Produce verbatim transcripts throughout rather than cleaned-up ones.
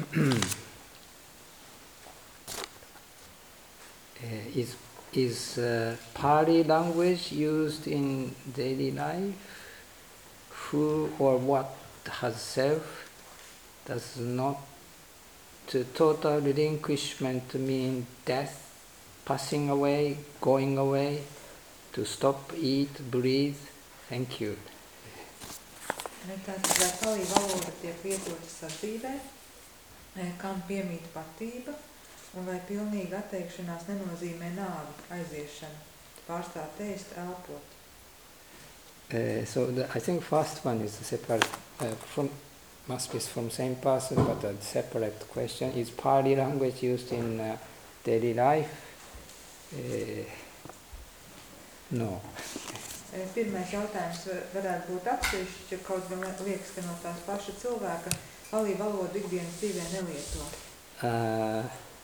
is is uh, Pali language used in daily life? Who or what has self does not to total relinquishment mean death, passing away, going away, to stop, eat, breathe? Thank you. Tātad, vai Pali valoda tiek lietota sadzīvē, kam piemīt patība, un vai pilnīga atteikšanās nenozīmē nāvi, aiziešanu, pārstāt ēst, elpot? Uh, so the, I think first one is separate uh, from must be from same person, but a separate question. Is Pali language used in uh, daily life? Uh, no. Pirmais jautājums varētu būt atsevišķi, ja kaut gan liekas, ka no tās paša cilvēka Pali valodu ikdienas dzīvē nelieto. Uh,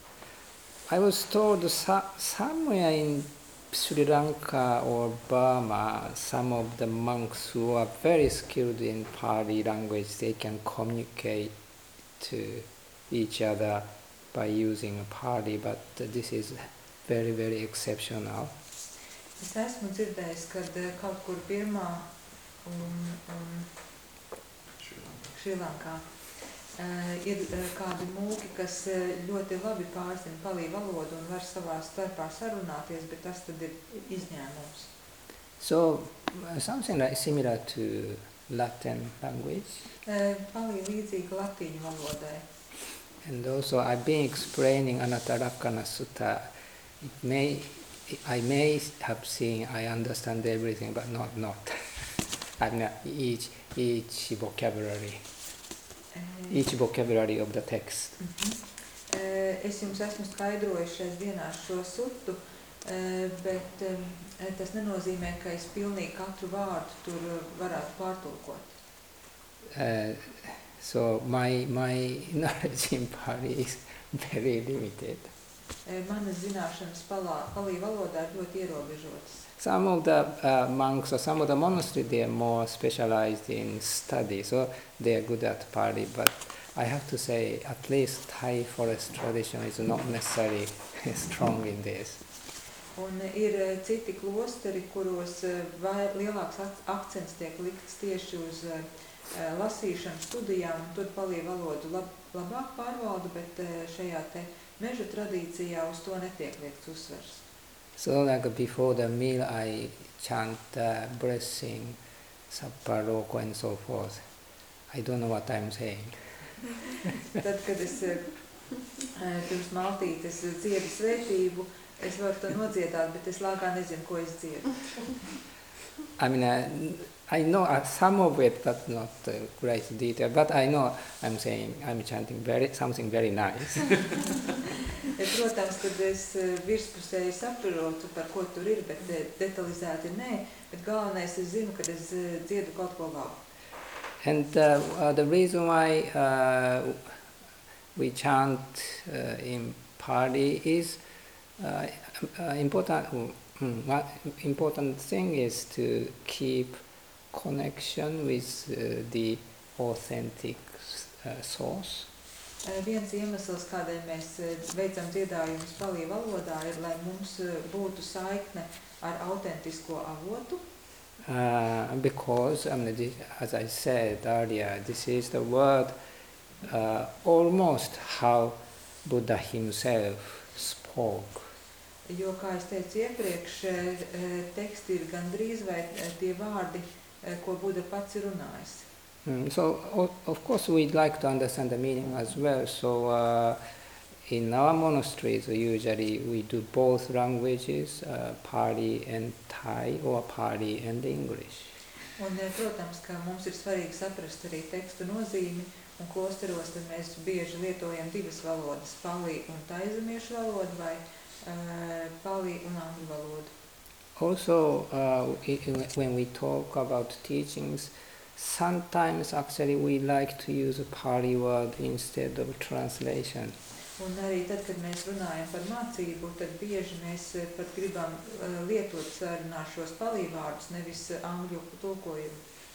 I was told so, somewhere in Sri Lanka or Burma, some of the monks who are very skilled in Pali language, they can communicate to each other by using Pali, but this is very, very exceptional. Es esmu dzirdējis, kad kaut kur Birmā un, un Šrilankā uh, ir uh, kādi mūki, kas uh, ļoti labi pārzina Pali valodu un var savā starpā sarunāties, bet tas tad ir izņēmums. So, uh, something like similar to Latin language. Uh, Pali līdzīga latīņu valodai. And also I've been explaining Anattalakkhana Sutta. It may I may have seen, I understand everything, but not not. I mean, each each vocabulary, each vocabulary of the text. Uh-huh. Es jums esmu skaidrojis šais dienās šo sutu, bet tas nenozīmē, ka es pilnīgi katru vārdu tur varētu pārtulkot. Uh, so my my knowledge in Pali is very limited. Manas zināšanas Pali valodā ir ļoti ierobežotas. Some of the uh, monks or some of the monasteries, they are more specialized in study, so they are good at Pali. But I have to say, at least Thai forest tradition is not necessarily strong in this. Un ir citi klosteri, kuros vai lielāks akcents tiek likts tieši uz uh, lasīšanu studijām, un tur Pali valodu lab, labāk pārvalda, bet uh, šajā te meža tradīcijā uz to netiek liekts uzsvers. So like before the meal I chant uh, blessing, Sapparoko and so forth. I don't know what I'm saying. Tad, kad es uh, pirms maltītes dziedu svētību, es varu to nodziedāt, bet es lākā nezinu, ko es dziedu. I mean, uh, I know uh, some of it, but not uh, great detail. But I know I'm saying I'm chanting very something very nice. Protams, kad es virspusēji saprotu, par ko tur ir, bet detalizēti nē, bet galvenais es zinu, kad es dziedu kaut ko labu. And uh, uh, the reason why uh, we chant uh, in Pali is uh, uh, important. Mm, one important thing is to keep connection with uh, the authentic uh, source. Viens iemesls, kādēļ mēs veicam dziedājumus Pali valodā, ir, lai mums būtu saikne ar autentisko avotu. Uh, because, I mean, this, as I said earlier, this is the word uh, almost how Buddha himself spoke. Jo, kā es teicu iepriekš, teksti ir gandrīz vai tie vārdi, ko Buddha pats ir runājis. Mm, so, of course, we'd like to understand the meaning as well. So, uh, in our monasteries, usually we do both languages, uh, Pali and Thai, or Pali and English. Un, protams, ka mums ir svarīgi saprast arī tekstu nozīmi, un klosteros tad mēs bieži lietojam divas valodas, Pali un taizemiešu valodu, vai uh, Pali un angļu valodu. Also, uh, when we talk about teachings, sometimes actually we like to use a Pali word instead of translation. Un arī tad, kad mēs runājam par mācību, tad bieži mēs pat gribam uh, lietot sarunā šos Pali vārdus, nevis angļu tulkojumu.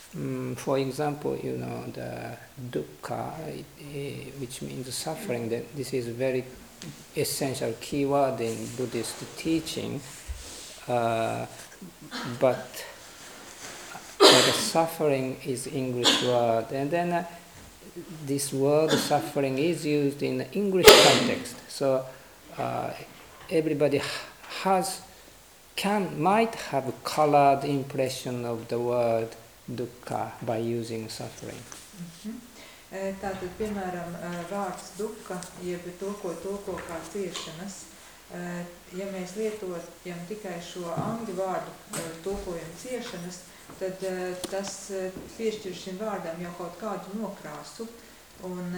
Mm, for example, you know, the dukkha, uh, which means suffering, that this is a very essential key word in Buddhist teaching. Uh, but like suffering is English word, and then uh, this word suffering is used in the English context. So uh, everybody has can might have a colored impression of the word dukkha by using suffering. Mm-hmm. Tātad, piemēram, vārds dukkha, jeb to, ko tulko kā ciešanas, ja mēs lietojam tikai šo angļu vārdu tulkojumu ciešanas, tad tas piešķir šim vārdam jau kaut kādu nokrāsu, un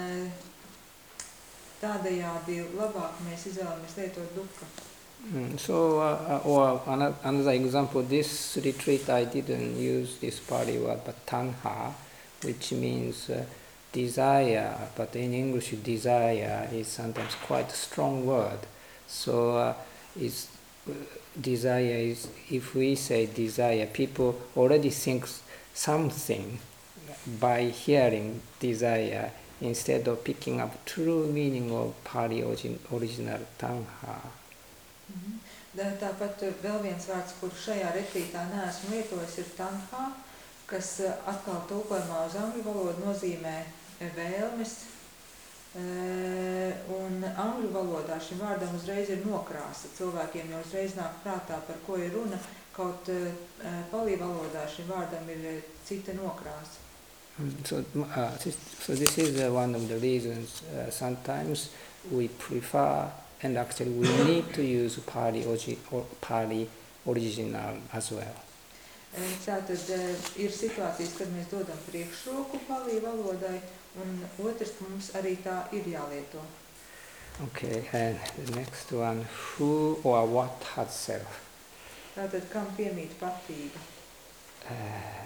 tādējādi labāk mēs izvēlamies lietot dukkha. Mm, so, uh, or another example, this retreat I didn't use this Pali word, but tanha, which means uh, desire, but in English desire is sometimes quite a strong word. So uh, it's, uh, desire is, if we say desire, people already think something by hearing desire instead of picking up true meaning of Pali origin, original tanha. Mm-hmm. Tāpat vēl viens vārds, kur šajā retrītā neesmu lietojis, ir tanha, kas atkal tulkojumā uz angļu valodu nozīmē vēlmes, un angļu valodā šim vārdam uzreiz ir nokrāsa. Cilvēkiem jau uzreiz nāk prātā, par ko ir runa, kaut palī valodā šim vārdam ir cita nokrāsa. So, uh, this, so this is uh, one of the reasons uh, sometimes we prefer, and actually we need to use Pali, or Pali original as well. Tātad ir situācijas, kad mēs dodam priekšroku palī valodai, un otrs, mums arī tā ir jālieto. Okay, and the next one, who or what has self? Tātad, kam piemīt patība? Uh,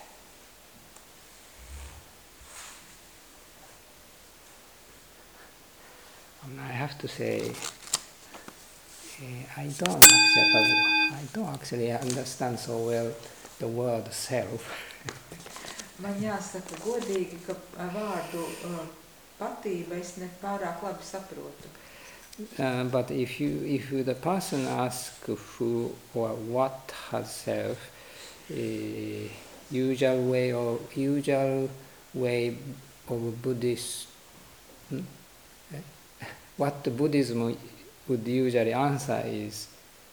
I have to say, uh, I don't actually, I don't actually understand so well the word self. Man jāsaka godīgi, ka vārdu uh, patība es ne pārāk labi saprotu. Uh, but if you, if you, the person asks who or what has self, uh, usual way or usual way of Buddhist. Hmm? What the Buddhism would usually answer is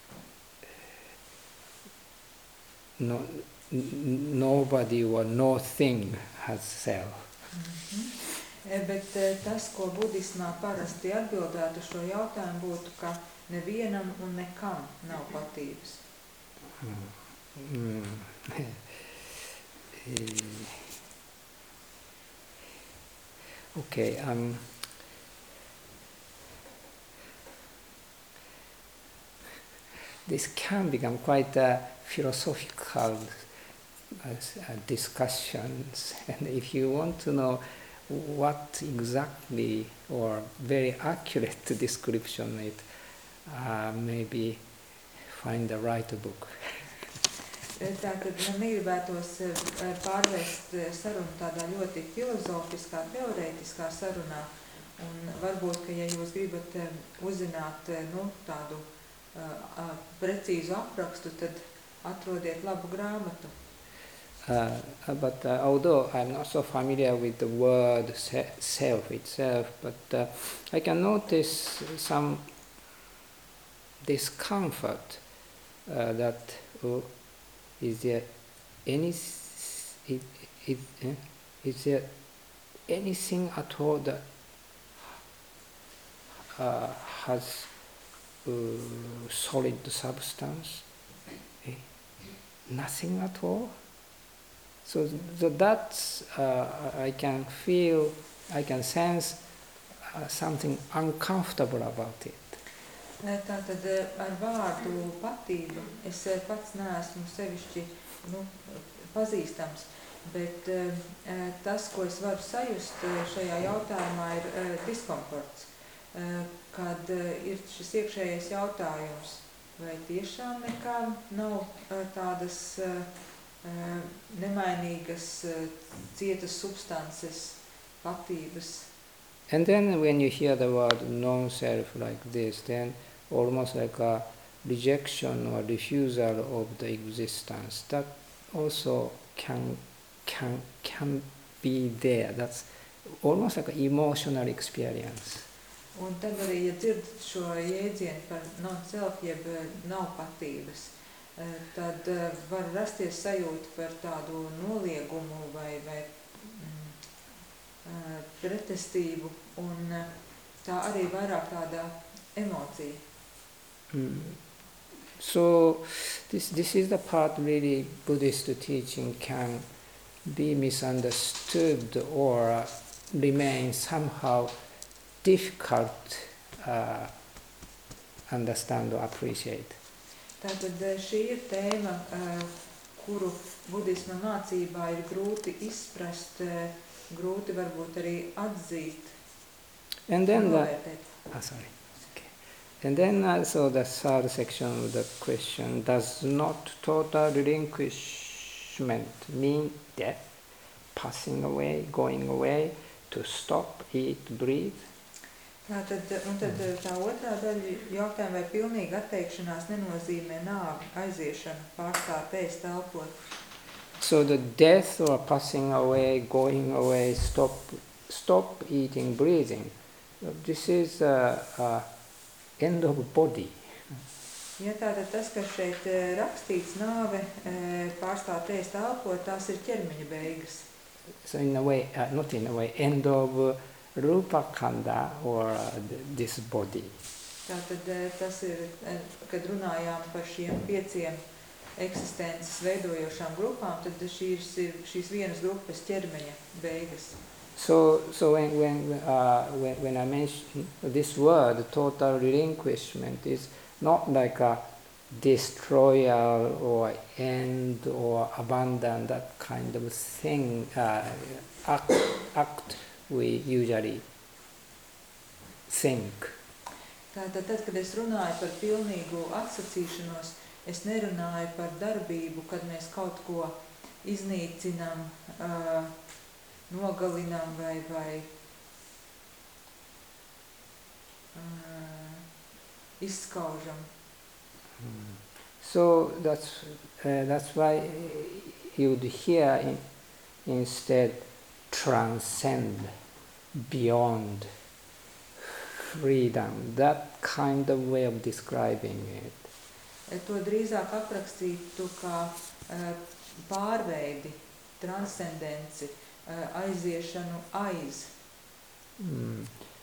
no, n- nobody or no thing has self. Mm-hmm. Bet tas, ko budismā parasti atbildētu šo jautājumu, būtu, ka nevienam un nekam nav patības. Mm. Okay. Um, This can become quite a philosophical uh, discussions, and if you want to know what exactly or very accurate description it, uh, maybe find the right book. Tātad man negribētos pārvērst sarunu tādā ļoti filozofiskā, teorētiskā sarunā, un varbūt, ka ja jūs gribat uzzināt nu, tādu Uh, precīzu aprakstu, tad atrodiet labu grāmatu. Uh, but uh, although I'm not so familiar with the word se- self itself, but uh, I can notice some discomfort uh, that oh, is there any is, is, eh? is there anything at all that uh, has Uh, solid substance, eh? Nothing at all. So, so that's uh, I can feel, I can sense uh, something uncomfortable about it. Tātad ar vārdu patība es pats neesmu sevišķi nu, pazīstams, bet uh, tas, ko es varu sajust šajā jautājumā, ir uh, diskomforts. Uh, kad uh, ir šis iekšējais jautājums, vai tiešām nekā nav uh, tādas uh, uh, nemainīgas, uh, cietas substances, patības. And then when you hear the word non-self like this, then almost like a rejection or refusal of the existence, that also can can can be there. That's almost like an emotional experience. Un tad arī, ja dzird šo jēdzienu par non-self, jeb nav patības, tad var rasties sajūta par tādu noliegumu vai, vai mm, pretestību, un tā arī vairāk tāda emocija. Mm. So this this is the part really Buddhist teaching can be misunderstood or remain somehow difficult uh, understand or appreciate. Tātad šī ir tēma, kuru budisma mācībā ir grūti izprast, grūti varbūt arī atzīt. And then the, oh, sorry. Okay. And then also the third section of the question, does not total relinquishment mean death, passing away, going away, to stop, eat, breathe? Tātad, un tad tā otrā daļa jautājuma, vai pilnīga atteikšanās nenozīmē nāvi, aiziešanu, pārstāt ēst, elpot. So the death or passing away, going away, stop, stop eating, breathing, this is a, a end of body. Ja tātad tas, kas šeit rakstīts, nāve, pārstāt ēst, elpot, tās ir ķermeņa beigas. So in a way, uh, not in a way, end of uh, Rupa Kanda or uh, this body. Tātad tas ir, kad runājām par šiem pieciem eksistences veidojošām grupām, tad šīs ir šīs vienas grupas ķermeņa beigas. So, so when when, uh, when when I mention this word, total relinquishment, is not like a destroyal or end or abandon, that kind of thing, uh, act, act we usually think. Tātad, tad, kad es runāju par pilnīgu atsacīšanos, es nerunāju par darbību, kad mēs kaut ko iznīcinām, uh, nogalinām vai, vai uh, izskaužam. Hmm. So that's uh, that's why you'd hear in, instead transcend, beyond, freedom, that kind of way of describing it. To drīzāk aprakstītu kā uh, pārveidi, transcendenci, uh, aiziešanu aiz. Mm.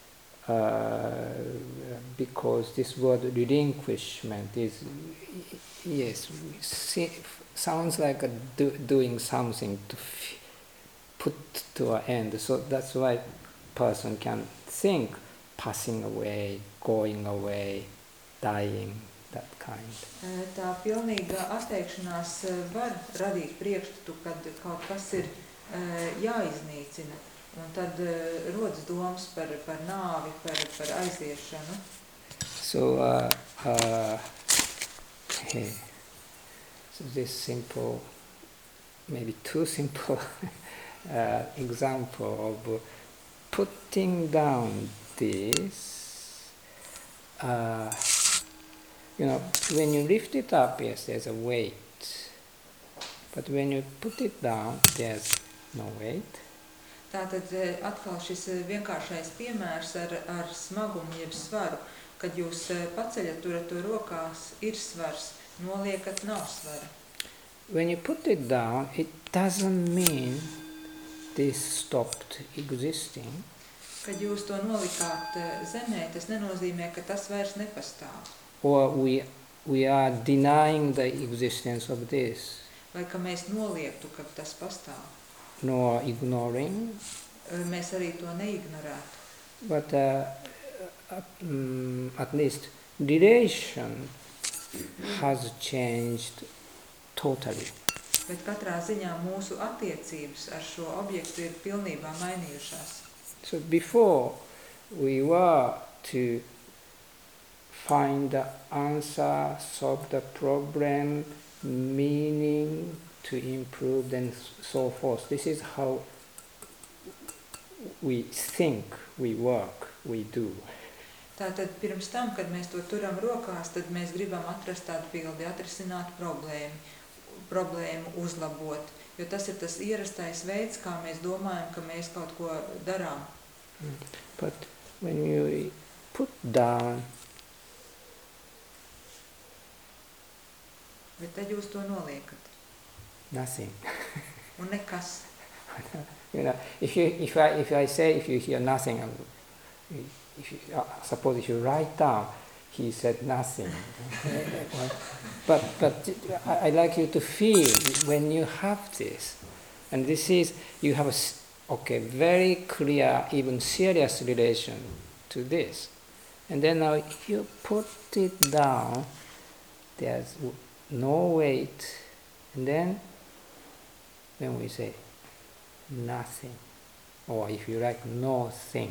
Uh, because this word relinquishment is, yes, see, sounds like a do, doing something to f- put to an end. So that's why person can think passing away, going away, dying, that kind. Tā pilnīga atteikšanās var radīt priekšstatu, kad kaut kas ir jāiznīcina. Un tad uh, rodas domas par, par nāvi, par, par aiziešanu. So, uh, uh, hey, so this simple, maybe too simple uh, example of putting down this, uh, you know, when you lift it up, yes, there's a weight. But when you put it down, there's no weight. Tātad atkal šis vienkāršais piemērs ar, ar smagumu jeb svaru, kad jūs paceļat, turat to rokās, ir svars, noliekat, nav svara. When you put it down, it doesn't mean this stopped existing. Kad jūs to nolikāt zemē, tas nenozīmē, ka tas vairs nepastāv. Or we, we are denying the existence of this. Vai ka mēs noliektu, ka tas pastāv. Nor ignoring. Mēs arī to neignorētu. But uh, um, at least relation has changed totally. Bet katrā ziņā mūsu attiecības ar šo objektu ir pilnībā mainījušās. So before we were to find the answer, solve the problem, meaning, to improve, and so forth. This is how we think, we work, we do. Tātad pirms tam, kad mēs to turam rokās, tad mēs gribam atrast atbildi, atrisināt problēmu, problēmu uzlabot, jo tas ir tas ierastais veids, kā mēs domājam, ka mēs kaut ko darām. But when you put down, bet tad jūs to noliekat. Nothing. Un nekas. You know, if you if I if I say if you hear nothing, if you, uh, suppose if you write down, he said nothing. but but I, I like you to feel when you have this, and this is you have a okay very clear, even serious relation to this, and then now if you put it down, there's no weight, and then when we say nothing, or if you like, no thing.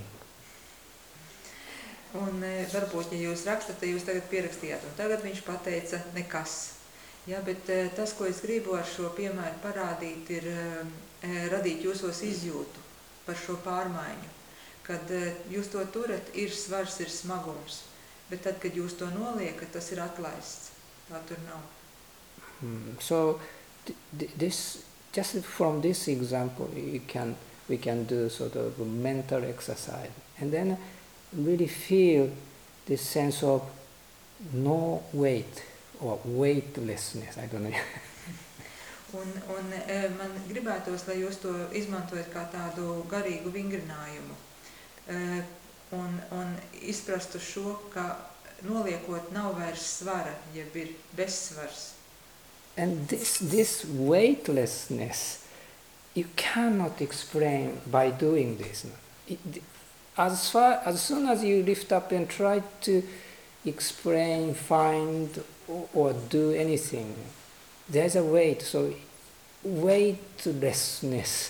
Un varbūt, ja jūs rakstat, tad jūs tagad pierakstījāt, un tagad viņš pateica nekas. Ja, bet tas, ko es gribu ar šo piemēru parādīt, ir radīt jūsos izjūtu par šo pārmaiņu. Kad jūs to turat, ir svars, ir smagums, bet tad, kad jūs to noliekat, tas ir atlaists. Tā tur nav. Mm, so, this, just from this example, you can, we can do sort of a mental exercise. And then really feel this sense of no weight or weightlessness. I don't know. un, un man gribētos, lai jūs to izmantojat kā tādu garīgu vingrinājumu. Un, un izprastu šo, ka noliekot nav vairs svara, jeb ir bezsvars. And this, this weightlessness, you cannot explain by doing this. It, As far as soon as you lift up and try to explain, find, or, or do anything, there's a weight. So weightlessness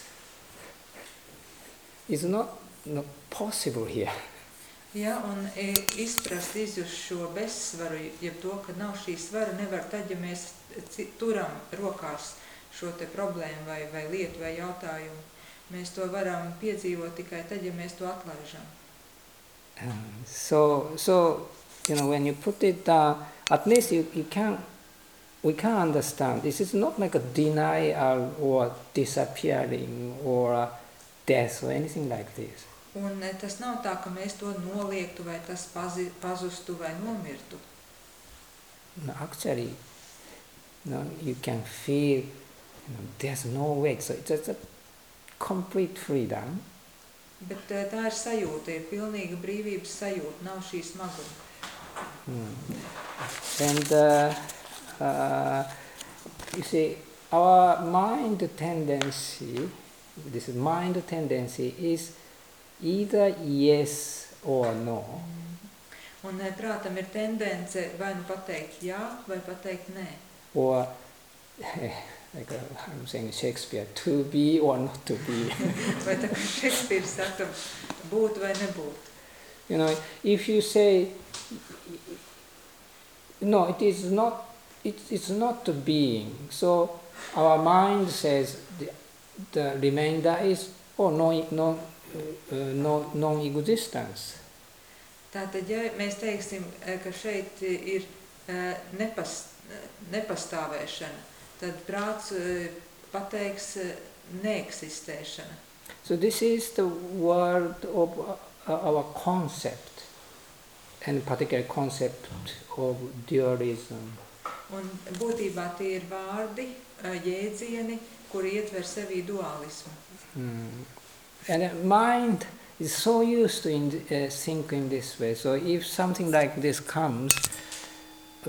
is not, not possible here. Ja, un izprast, izjust šo bezsvaru, jeb to, ka nav šī svara, nevar tad, ja mēs turam rokās šo te problēmu vai, vai lietu vai jautājumu. Mēs to varam piedzīvot tikai tad, ja mēs to atlaižam. Um, so, so, you know, when you put it down, at least you, you can, we can understand. This is not like a denial or disappearing or a death or anything like this. Un tas nav tā, ka mēs to noliektu vai tas pazi, pazustu vai nomirtu. No, actually, no, you can feel, you know, there's no weight. So it's just a complete freedom. Bet tā ir sajūta, ir pilnīga brīvības sajūta, nav šī smaguma. Hmm. And uh, uh, you see, our mind tendency, this mind tendency is either yes or no. Un prātam ir tendence vai nu pateikt jā, vai pateikt nē. Or like uh, I'm saying Shakespeare, to be or not to be. Vai tā kā Shakespeare saka, būt vai nebūt. You know, if you say, no, it is not, it, it's not the being. So our mind says the, the remainder is, oh, no, no, uh, no, non-existence. Tātad, ja mēs teiksim, ka šeit ir nepas, nepastāvēšana, tad prāts pateiks neeksistēšana. So this is the word of our concept, and particular concept of dualism. Un būtībā tie ir vārdi, jēdzieni, kuri ietver sevī dualismu. Mm. And mind is so used to in, uh, thinking this way. So if something like this comes, uh,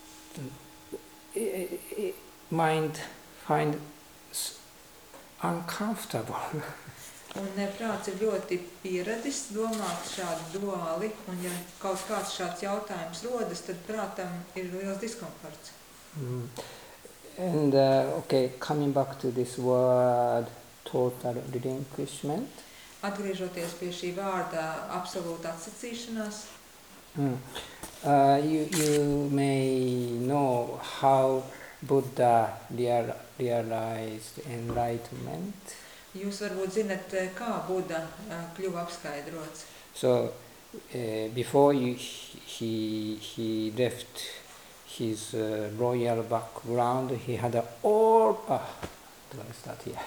it, it, mind find uncomfortable. Un prāts ir ļoti pieradis domāt šādi duāli, un ja kaut kāds šāds jautājums rodas, tad prātam ir liels diskomforts. Mm. And uh, okay, coming back to this word total relinquishment. Atgriežoties pie šī vārda absolūta atsacīšanās. Mm. Uh, you, you may know how Buddha real, realized enlightenment. Jūs varbūt zinat, kā Buda kļuva apskaidrots. So uh, before you, he he left his uh, royal background, he had a all. Ah, do I start here?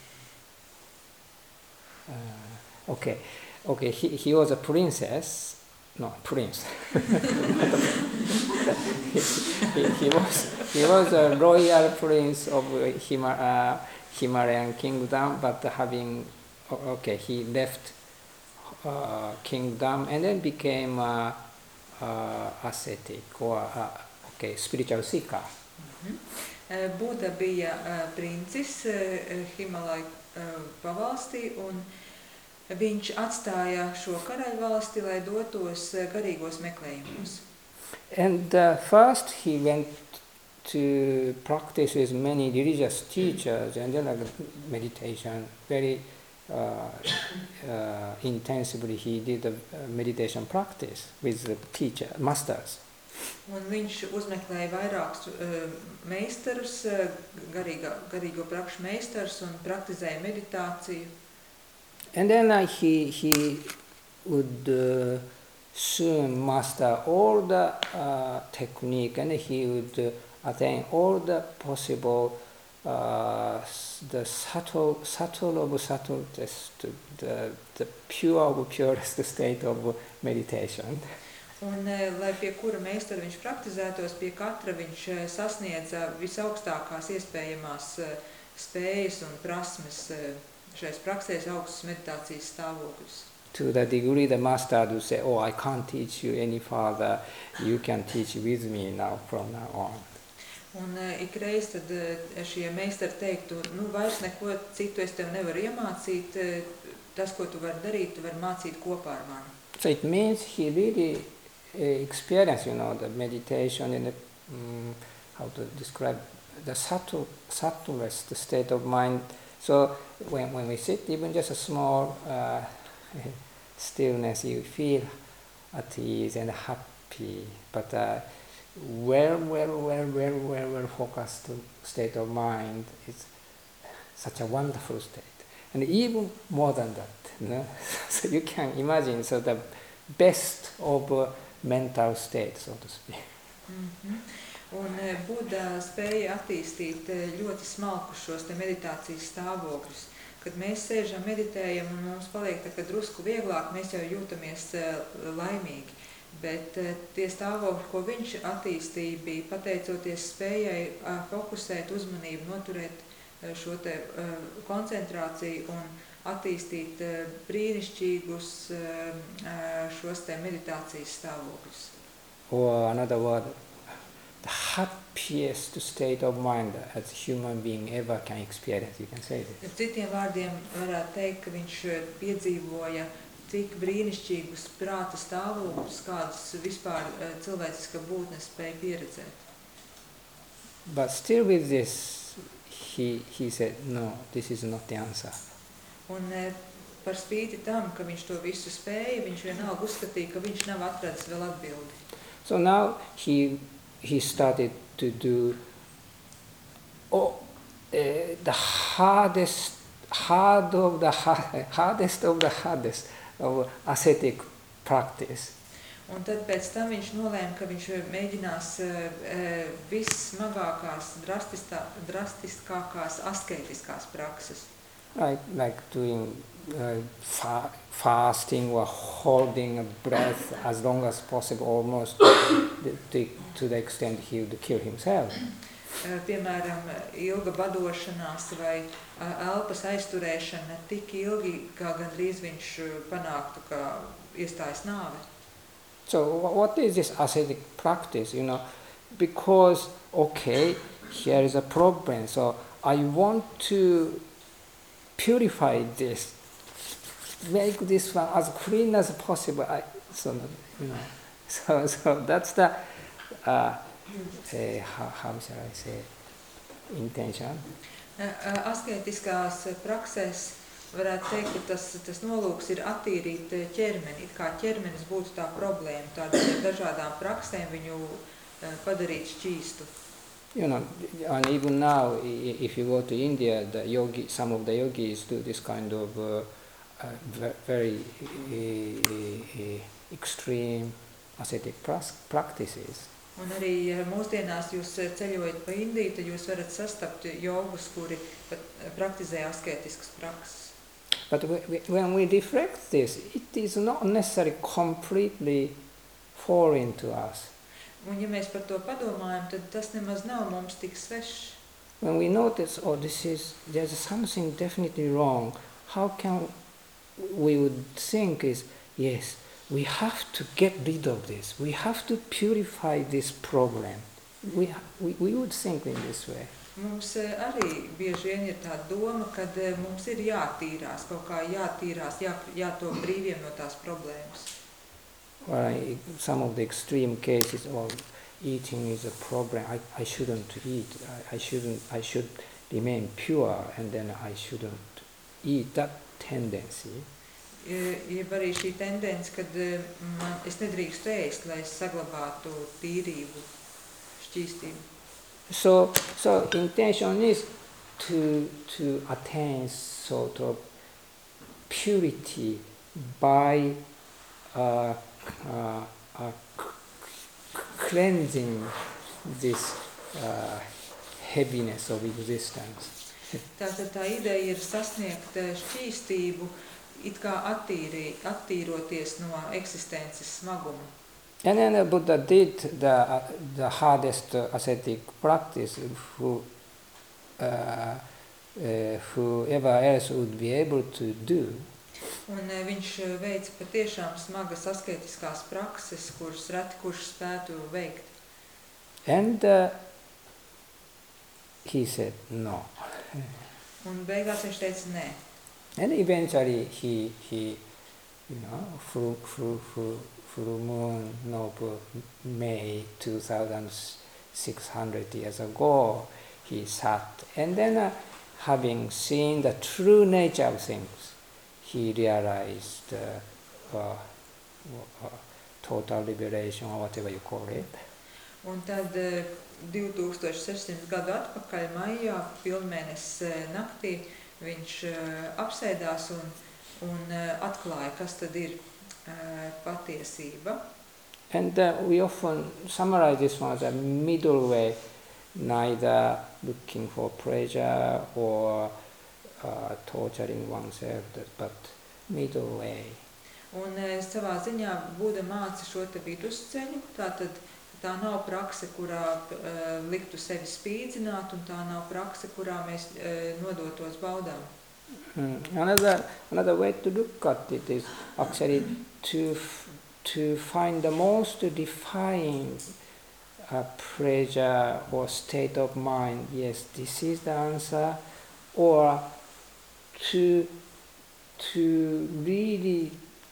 uh, okay, okay. He he was a princess. No, prince. he, he, he was he was a royal prince of Hima, uh, Himalayan kingdom, but having okay, he left uh, kingdom and then became a uh, uh, ascetic or uh, okay, spiritual seeker. Mm-hmm. Buda bija uh, princis uh, Himalaju uh, pavalstī un viņš atstāja šo karaļvalsti, lai dotos garīgos meklējumos. And uh, first he went to practice with many religious teachers and then like meditation. Very uh, uh, intensively he did a meditation practice with the teacher, masters. Un viņš uzmeklēja vairākus uh, meistarus, uh, garīga, garīgo prakšu meistarus un praktizēja meditāciju. And then uh, he he would uh, soon master all the uh, technique, and he would uh, attain all the possible uh, the subtle subtle of subtlest, the the pure of purest state of meditation. Un, lai pie kura meistara viņš praktizētos, pie katra viņš sasniedza visaugstākās iespējamās spējas un prasmes šais praksēs augstas meditācijas stāvokļus. To the degree the master would say, oh, I can't teach you any further, you can teach with me now from now on. Un ikreiz tad šie meistari teiktu, nu vairs neko citu es tev nevaru iemācīt, tas, ko tu vari darīt, tu vari mācīt kopā ar mani. So it means he really uh, experienced, you know, the meditation in the, um, how to describe, the subtle, subtlest state of mind. So when, when we sit, even just a small uh, stillness, you feel at ease and happy, but uh, well, well, well, well, well, well focused state of mind is such a wonderful state. And even more than that, you know? So you can imagine, so the best of uh, mental state, so to speak. Mm-hmm. Un Buda spēja attīstīt ļoti smalkus šos te meditācijas stāvokļus. Kad mēs sēžam, meditējam un mums paliek tā, ka drusku vieglāk, mēs jau jūtamies laimīgi. Bet tie stāvokļi, ko viņš attīstīja, bija pateicoties spējai fokusēt uzmanību, noturēt šo te koncentrāciju un attīstīt brīnišķīgus šos te meditācijas stāvokļus. Or another word, the happiest state of mind as a human being ever can experience, you can say this. Citiem vārdiem varētu teikt, ka viņš piedzīvoja cik brīnišķīgus prāta stāvokļus, kādus vispār cilvēciska būtne spēja pieredzēt. But still with this, he, he said, no, this is not the answer. Un par spīti tam, ka viņš to visu spēja, viņš vienalga uzskatīja, ka viņš nav atradis vēl atbildi. So now he he started to do oh, uh, the hardest, hard of the hard, hardest of the hardest of ascetic practice. Un tad pēc tam viņš nolēma, ka viņš mēģinās uh, vissmagākās, drastiskākās asketiskās prakses. Right, like doing uh, fa fasting or holding a breath as long as possible, almost to, to, to the extent he would kill himself. Uh, piemēram, ilga badošanās vai uh, elpas aizturēšana tik ilgi, kā gandrīz viņš panāktu, ka iestājas nāve. So what is this ascetic practice, you know? Because, okay, here is a problem, so I want to purify this, make this one as clean as possible. I, so, you know, so, so that's the, uh, uh, how, how shall I say, intention. Asketiskās praksēs varētu teikt, ka tas, tas nolūks ir attīrīt ķermeni, it kā ķermenis būtu tā problēma, tādēļ ar dažādām praksēm viņu padarīt šķīstu. you know, and even now, i- if you go to India, the yogi, some of the yogis do this kind of uh, uh, ve- very uh, extreme ascetic pras- practices. Un arī ja mūsdienās jūs eh, ceļojat pa Indiju, tad jūs varat sastapt jogus, kuri pat eh, praktizē asketiskas prakses. But we, we, when we reflect this, it is not necessarily completely foreign to us. Un ja mēs par to padomājam, tad tas nemaz nav mums tik svešs. When we notice, oh, this is, there's something definitely wrong, how can we would think is, yes, we have to get rid of this. We have to purify this problem. We, we, we would think in this way. Mums eh, arī bieži vien ir tā doma, ka mums ir jātīrās, kaut kā jātīrās, jā, jātop brīviem no tās problēmas. Or I, some of the extreme cases, oh, eating is a problem. I, I shouldn't eat. I, I shouldn't. I should remain pure, and then I shouldn't eat. That tendency. Ir arī šī tendence, kad eh, man, es nedrīkstu ēst, lai es saglabātu tīrību, šķīstību. So, so intention is to to attain sort of purity by uh, uh, uh, cleansing this uh, heaviness of existence. Tātad tā ideja ir sasniegt eh, šķīstību, it kā attīrī, attīroties no eksistences smaguma. And then the Buddha did the, uh, the hardest uh, ascetic practice, who, uh, uh, whoever else would be able to do. Un eh, viņš eh, veica patiešām smagas asketiskās prakses, kuras reti kurš spētu veikt. And uh, he said no. Un beigās viņš teica nē. And eventually he, he you know, full, full, full, full moon noble May two thousand six hundred years ago, he sat, and then uh, having seen the true nature of things, he realized uh, uh, uh, total liberation, or whatever you call it. Un tad eh, divtūkstoš sešsimt gadu atpakaļ maijā, pilnmēnesis eh, naktī, viņš eh, apsēdās un, un eh, atklāja, kas tad ir eh, patiesība. And uh, we often summarize this one as a middle way, neither looking for pleasure or uh, torturing oneself, but middle way. Un eh, savā ziņā Buda māca šo te vidusceļu, tātad tā nav prakse, kurā uh, liktu sevi spīdzināt, un tā nav prakse, kurā mēs uh, nodotos baudām. Mm. Another another way to look at it is actually to f- to find the most defining uh, pleasure or state of mind. Yes, this is the answer, or to to really.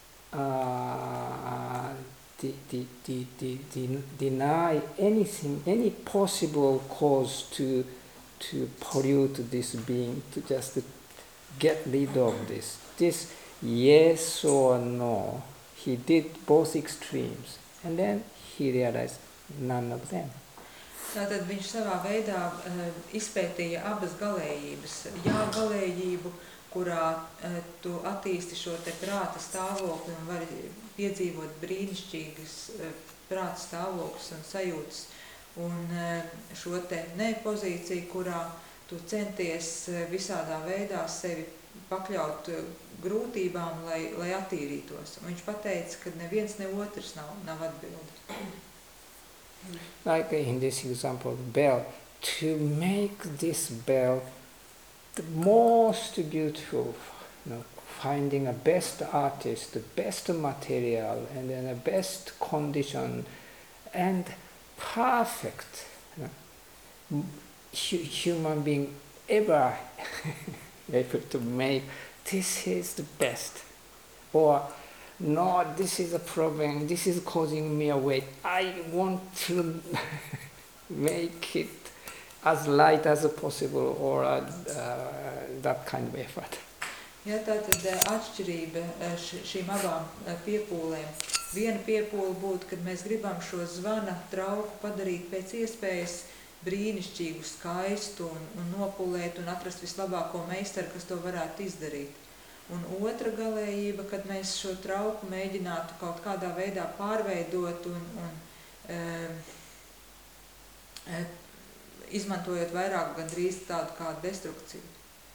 Uh, De, de, de, de, de, deny anything, any possible cause to to pollute this being, to just get rid of this. This yes or no. He did both extremes, and then he realized none of them. Tātad viņš savā veidā uh, izpētīja abas galējības. Jā, galējību, kurā uh, tu attīsti šo te prāta stāvokli un vari piedzīvot brīnišķīgas uh, prāta stāvokļus un sajūtas. Un uh, šo te ne pozīciju, kurā tu centies uh, visādā veidā sevi pakļaut uh, grūtībām, lai, lai attīrītos. Un viņš pateica, ka neviens ne otrs nav, nav atbildi. Like in this example of bell, to make this bell the most beautiful, you know, finding a best artist, the best material, and then a best condition, and perfect, you know, hu- human being ever able to make. This is the best, or no, this is a problem. This is causing me a weight. I want to make it as light as possible, or uh, that kind of effort. Ja, tātad atšķirība š, šīm abām piepūlēm. Viena piepūle būtu, kad mēs gribam šo zvana trauku padarīt pēc iespējas brīnišķīgu, skaistu un, un nopulēt un atrast vislabāko meistaru, kas to varētu izdarīt. Un otra galējība, kad mēs šo trauku mēģinātu kaut kādā veidā pārveidot un, un e, e, izmantojot vairāk gandrīz tādu kā destrukciju.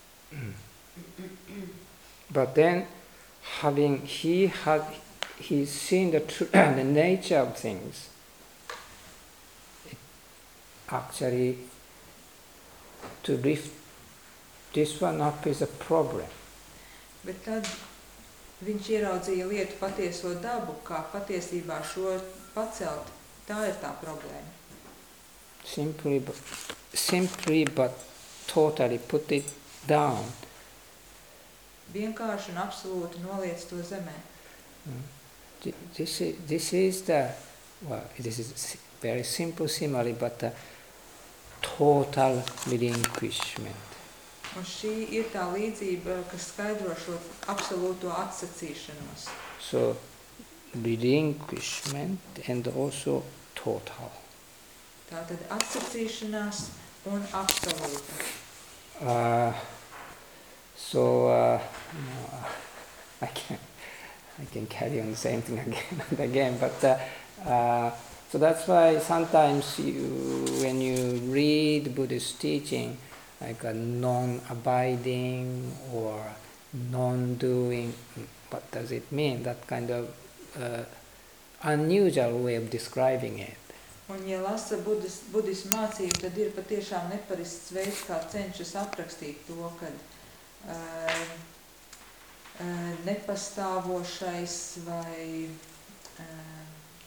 But then, having he had he's seen the tr- the nature of things, it actually to lift this one up is a problem. Bet tad viņš ieraudzīja lietu patieso dabu, kā patiesībā šo pacelt, tā ir tā problēma. Simply, but, simply but totally put it down. Vienkārši un absolūti noliec to zemē. Mm. This is, this is the, well, this is very simple simile, but the total relinquishment. Un šī ir tā līdzība, kas skaidro šo absolūto atsacīšanos. So, relinquishment and also total. Tātad atsacīšanās un absolūta. Uh, so, uh, no, I can I can carry on the same thing again and again, but uh, uh, so that's why sometimes you, when you read Buddhist teaching, like a non-abiding or non-doing, what does it mean? That kind of uh, unusual way of describing it. Un, ja lasa budis, budismu mācību, tad ir patiešām neparasts veids, kā cenšas aprakstīt to, kad uh, uh, nepastāvošais vai... Uh,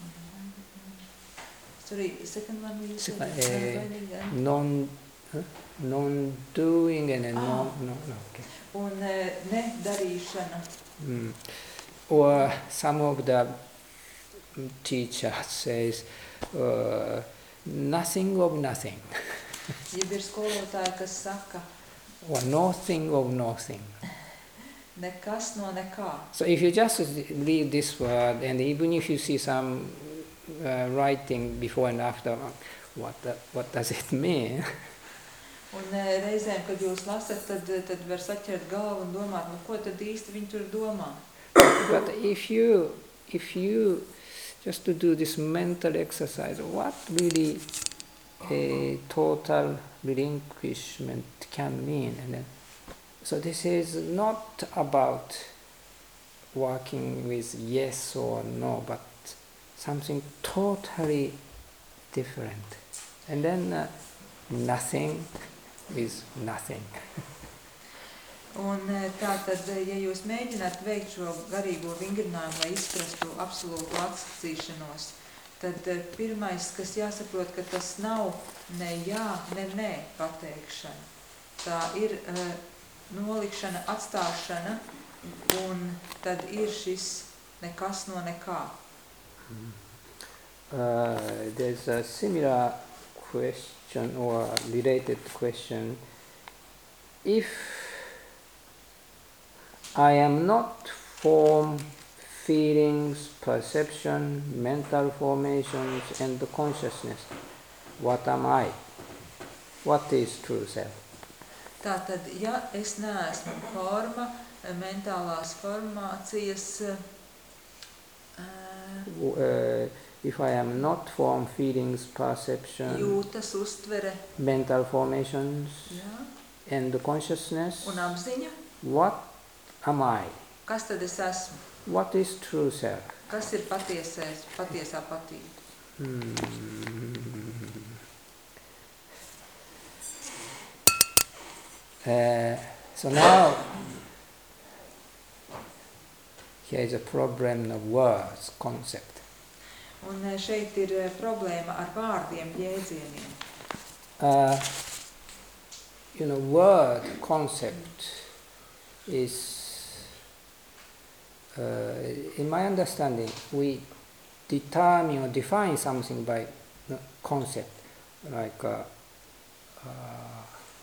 sorry, second one you said? Uh, non, huh? non-doing and a ah. non... No, no, okay. Un uh, nedarīšana. Mm. Or some of the teachers says, uh, nothing of nothing. Jeb ir skolotāji, kas saka, or nothing of nothing. Nekas no nekā. So if you just read this word, and even if you see some uh, writing before and after, what the, what does it mean? Un reizēm, kad jūs lasat, tad, tad var saķert galvu un domāt, nu ko tad īsti viņi tur domā. But if you, if you just to do this mental exercise, what really a total relinquishment can mean? And then, so this is not about working with yes or no, but something totally different. And then uh, nothing is nothing. Un tātad, ja jūs mēģināt veikt šo garīgo vingrinājumu, lai izprastu absolūtu atsacīšanos, tad pirmais, kas jāsaprot, ka tas nav ne jā, ne nē pateikšana. Tā ir uh, nolikšana, atstāšana, un tad ir šis nekas no nekā. Uh, there's a similar question or related question. If I am not form, feelings, perception, mental formations, and the consciousness, what am I? What is true self? Tātad, ja es neesmu forma, mentālās formācijas, uh, uh, if I am not form, feelings, perception, jūtas, uztvere, mental formations, jā, and the consciousness, un apziņa, what am I? kas tad es esmu? What is true self? Kas ir patiesais, patiesā patība? Hmm. Uh, so now, here is a problem of words, concept. Un šeit ir problēma ar vārdiem, jēdzieniem. Uh, you know, word, concept is, uh, in my understanding, we determine or define something by you know, concept, like, uh, uh,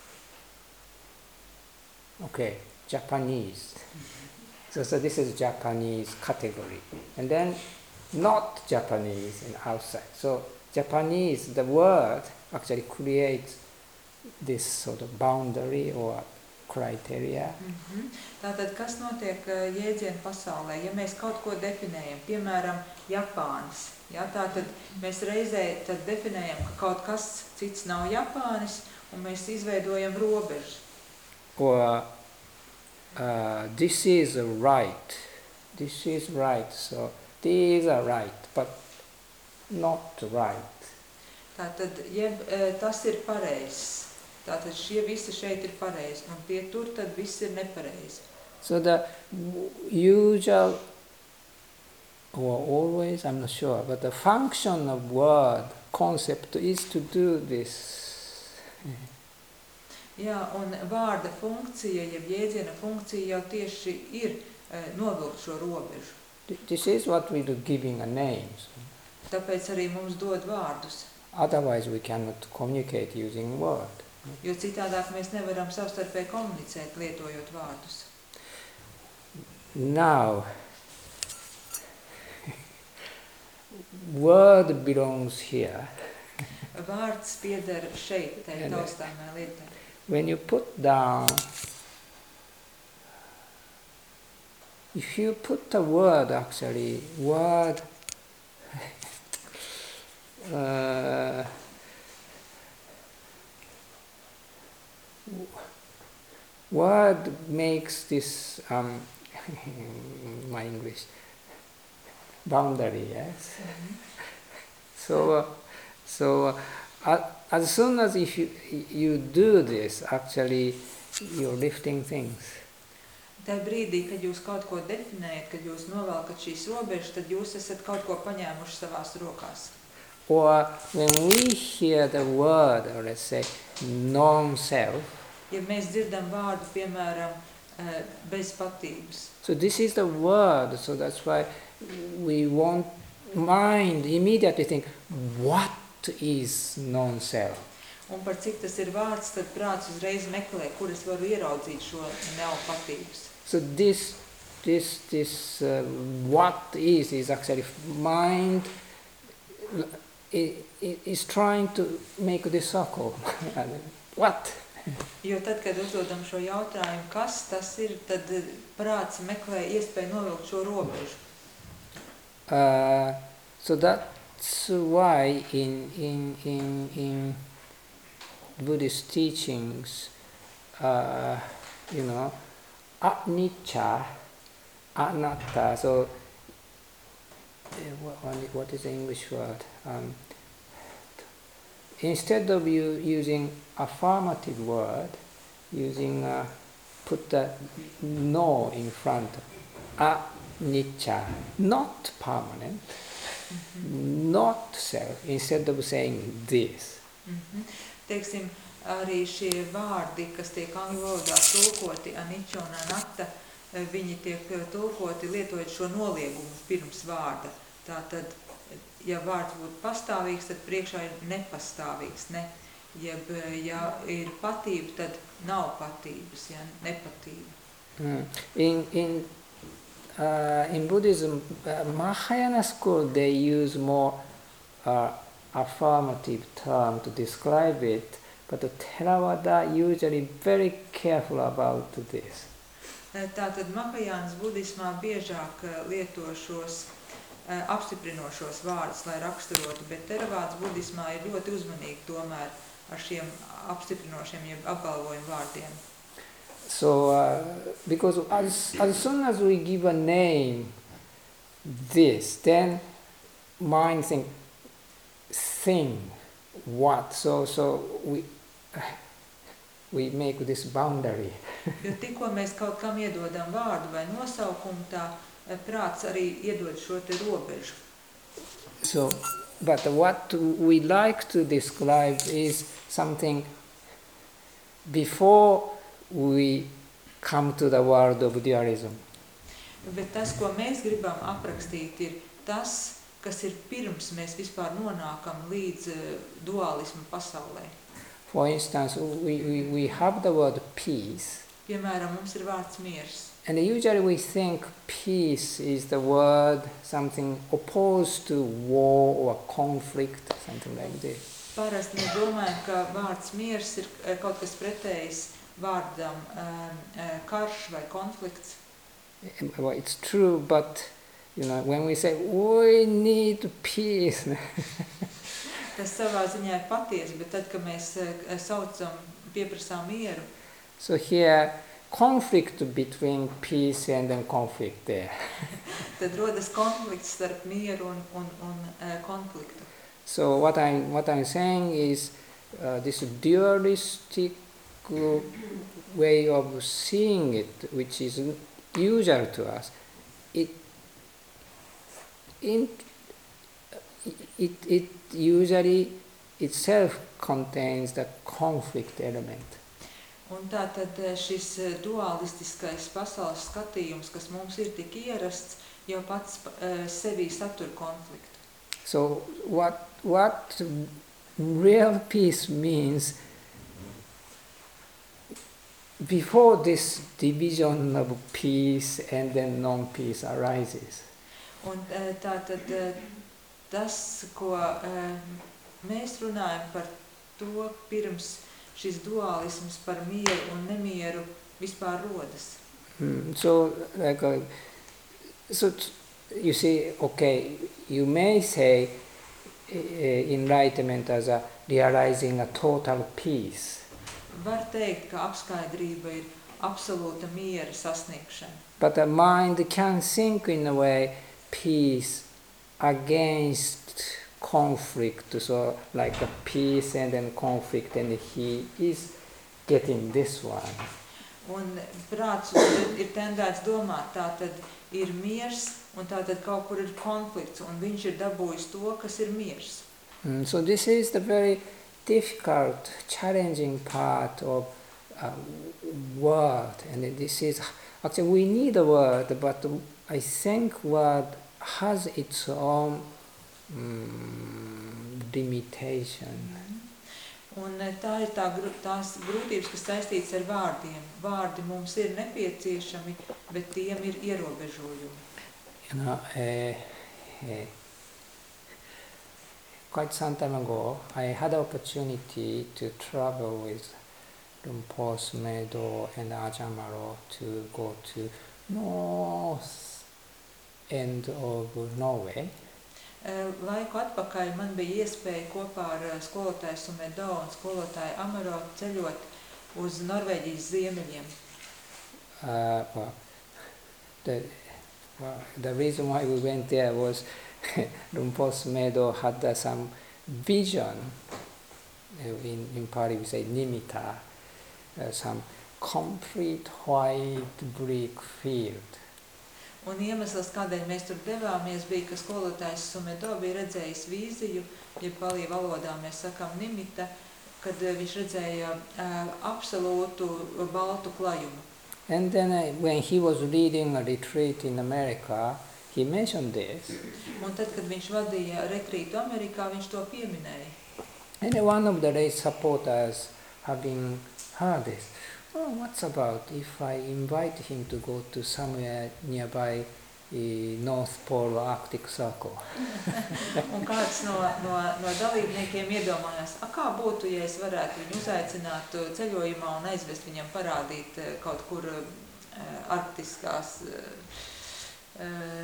okay, Japanese. So, so this is Japanese category. And then not Japanese and outside. So Japanese, the word actually creates this sort of boundary or criteria. Mm-hmm. Tātad, kas notiek jēdzienu pasaulē, ja mēs kaut ko definējam, piemēram, Japānis, ja, tātad mēs reizē tad definējam, ka kaut kas cits nav Japānis, un mēs izveidojam robežu. Or uh, this is right, this is right, so these are right, but not right. Tātad, jeb, tas ir pareizs. Tātad šie visi šeit ir pareizi, un tie tur tad viss ir nepareizi. So the usual, or always, I'm not sure, but the function of word, concept is to do this. Jā, un vārda funkcija, jeb jēdziena funkcija jau tieši ir e, novilkt šo robežu. This is what we do, giving a names. Tāpēc arī mums dod vārdus. Otherwise we cannot communicate using word. Jo citādāk mēs nevaram savstarpēji komunicēt, lietojot vārdus. Now, word belongs here. Vārds pieder šeit, tai taustāmai lietai. When you put down, if you put a word, actually, word, uh, word makes this, um, my English, boundary, yes? Mm-hmm. So, uh, so uh, as soon as if you, you do this, actually, you're lifting things. Tā brīdī, kad jūs kaut ko definējat, kad jūs novelkat šīs robežas, tad jūs esat kaut ko paņēmuši savās rokās. Or when we hear the word, or let's say, non-self, ja mēs dzirdam vārdu, piemēram, bez patības. So this is the word, so that's why we want mind immediately think, what is non-self? Un par cik tas ir vārds, tad prāts uzreiz meklē, kur es varu ieraudzīt šo nav patības. So this, this, this uh, what is, is actually mind is trying to make this circle. What? Jo tad, kad uzdodam šo jautājumu, kas tas ir, tad prāts meklē iespēju novilkt šo robežu. Uh, so that's why in, in, in, in Buddhist teachings, uh, you know, anicca, anatta, so what, what is the English word? Um, Instead of you using affirmative word, using uh, put the no in front, anicca, not permanent, mm-hmm. not self. Instead of saying this. Mm-hmm. Teiksim, arī šie vārdi, kas tiek angļu valodā tulkoti, anicca un anatta, viņi tiek tulkoti lietojot šo noliegumu pirms vārda. Tātad, ja vārds būtu pastāvīgs, tad priekšā ir nepastāvīgs, ne? Jeb, ja ir patība, tad nav patības, ja, nepatība. Mm. In, in, uh, in Buddhism, uh, Mahayana school, they use more uh, affirmative term to describe it, but the Theravada usually very careful about this. Tātad Mahajānas budismā biežāk lieto šos apstiprinošos vārdus, lai raksturotu, bet Theravādas budismā ir ļoti uzmanīgi tomēr ar šiem apstiprinošiem, jeb apgalvojumu vārdiem. So, uh, because as, as soon as we give a name, this, then mind think, thing, what, so, so we, we make this boundary. Jo tikko mēs kaut kam iedodam vārdu vai nosaukumu, tā prāts arī iedod šo te robežu. So, but what we like to describe is something before we come to the world of dualism. Bet tas, ko mēs gribam aprakstīt, ir tas, kas ir pirms mēs vispār nonākam līdz dualismu pasaulē. For instance, we, we, we have the word peace. Piemēram, mums ir vārds miers. And usually we think peace is the word, something opposed to war or conflict, something like this. parasti mēs domājam, ka vārds miers ir eh, kaut kas pretējs vārdam um, eh, karš vai konflikts. Well, it's true, but you know, when we say we need peace, Tas savā ziņā ir patiesi, bet tad, kad mēs eh, saucam, pieprasām mieru, so here conflict between peace and then conflict there. tad rodas konflikts starp mieru un, un, un uh, konfliktu. So what I'm what I'm saying is uh, this dualistic uh, way of seeing it, which is usual to us, it in it it usually itself contains the conflict element. Un tā tad šis dualistiskais pasaules skatījums, kas mums ir tik ierasts, jau pats uh, sevī satur konfliktu. So what what real peace means, before this division of peace and then non-peace arises. Un uh, tā tad uh, tas, ko uh, mēs runājam par to, pirms šis dualisms par mieru un nemieru vispār rodas. Mm, so, like, uh, so t- you see, okay, you may say uh, enlightenment as a realizing a total peace. Var teikt, ka apskaidrība ir absolūta miera sasniegšana. But the mind can think in a way peace against conflict, so like a peace and then conflict, and he is getting this one. Un prāts ir, ir tendēts domāt, tā tad ir miers, un tā tad kaut kur ir konflikts, un viņš ir dabūjis to, kas ir miers. Mm, so this is the very difficult, challenging part of uh, word, and this is actually we need a word, but I think word has its own um, limitation. Un tā ir tā, gru- tās grūtības, kas saistītas ar vārdiem. Vārdi mums ir nepieciešami, bet tiem ir ierobežojumi. You know, uh, uh, quite some time ago, I had the opportunity to travel with Lumpos, Medo, and Ajahn Maro to go to north end of Norway. Eh, Laiku atpakaļ man bija iespēja kopā ar eh, skolotāju Sumedo un skolotāju Amaro ceļot uz Norvēģijas ziemeļiem. Uh, well, the, well, the reason why we went there was Lumpos Medo had uh, some vision. Uh, in, in Pali we say nimitta, uh, some complete white brick field. Un iemesls, kādēļ mēs tur devāmies, bija, ka skolotājs Sumedo bija redzējis vīziju, ja palī valodā mēs sakām nimita, kad eh, viņš redzēja uh, absolūtu baltu klajumu. And then uh, when he was leading a retreat in America, he mentioned this. Un tad, kad viņš vadīja retrītu Amerikā, viņš to pieminēja. And one of the lay supporters, having heard this, oh, what's about if I invite him to go to somewhere nearby uh, North Pole Arctic Circle? Un kāds no, no, no dalībniekiem iedomājās, a, kā būtu, ja es varētu viņu uzaicināt uh, ceļojumā un aizvest viņam parādīt uh, kaut kur uh, arktiskās, uh,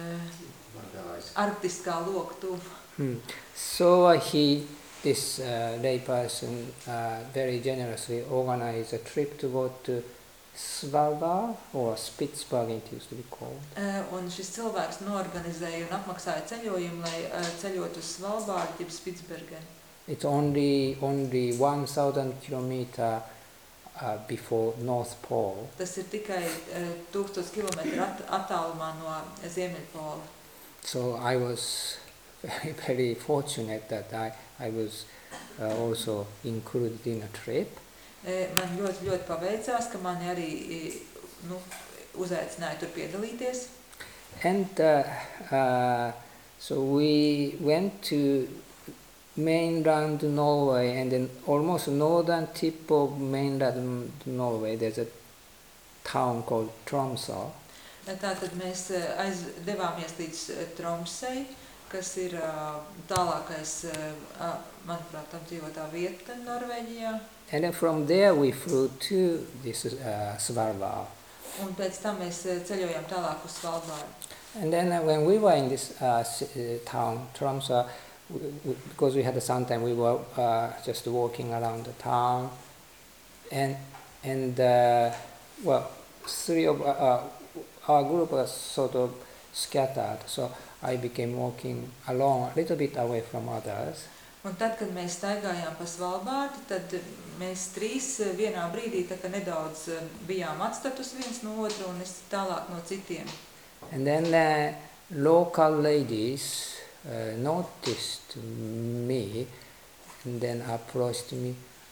uh, arktiskā loka tuvu. Hmm. So uh, he, this uh, lay person, uh, very generously organized a trip to go to Svalbard, or Spitsbergen it used to be called. Uh, un šis cilvēks norganizēja un apmaksāja ceļojumu, lai uh, ceļot uz Svalbārdu, jeb Spitsbergeni. It's only only one thousand kilometer uh, before North Pole. Tas ir tikai uh, tūkstoš kilometru at attālumā no Ziemeļpola. So I was very, very fortunate that I, I was uh, also included in a trip. Uh, man ļoti, ļoti paveicās, ka mani arī uh, nu, uzaicināja tur piedalīties. And uh, uh, so we went to mainland Norway, and then almost northern tip of mainland Norway, there's a town called Tromsø. Tātad mēs uh, aiz, devāmies līdz uh, Tromsei, kas ir uh, tālākais, uh, manuprāt, apdzīvotā vieta Norvēģijā. And then from there we flew to this uh, Svalbard. Un pēc tam mēs ceļojām tālāk uz Svalbāru. And then uh, when we were in this uh, town, Tromsø, we, we, because we had some time, we were uh, just walking around the town, and and uh, well, three of uh, our group was sort of scattered, so I became walking alone, a little bit away from others. Un tad, kad mēs staigājām pa Svalbārdu, tad mēs trīs vienā brīdī tā kā nedaudz bijām atstatus viens no otru un es tālāk no citiem. And then uh, local ladies uh, noticed me and then approached me.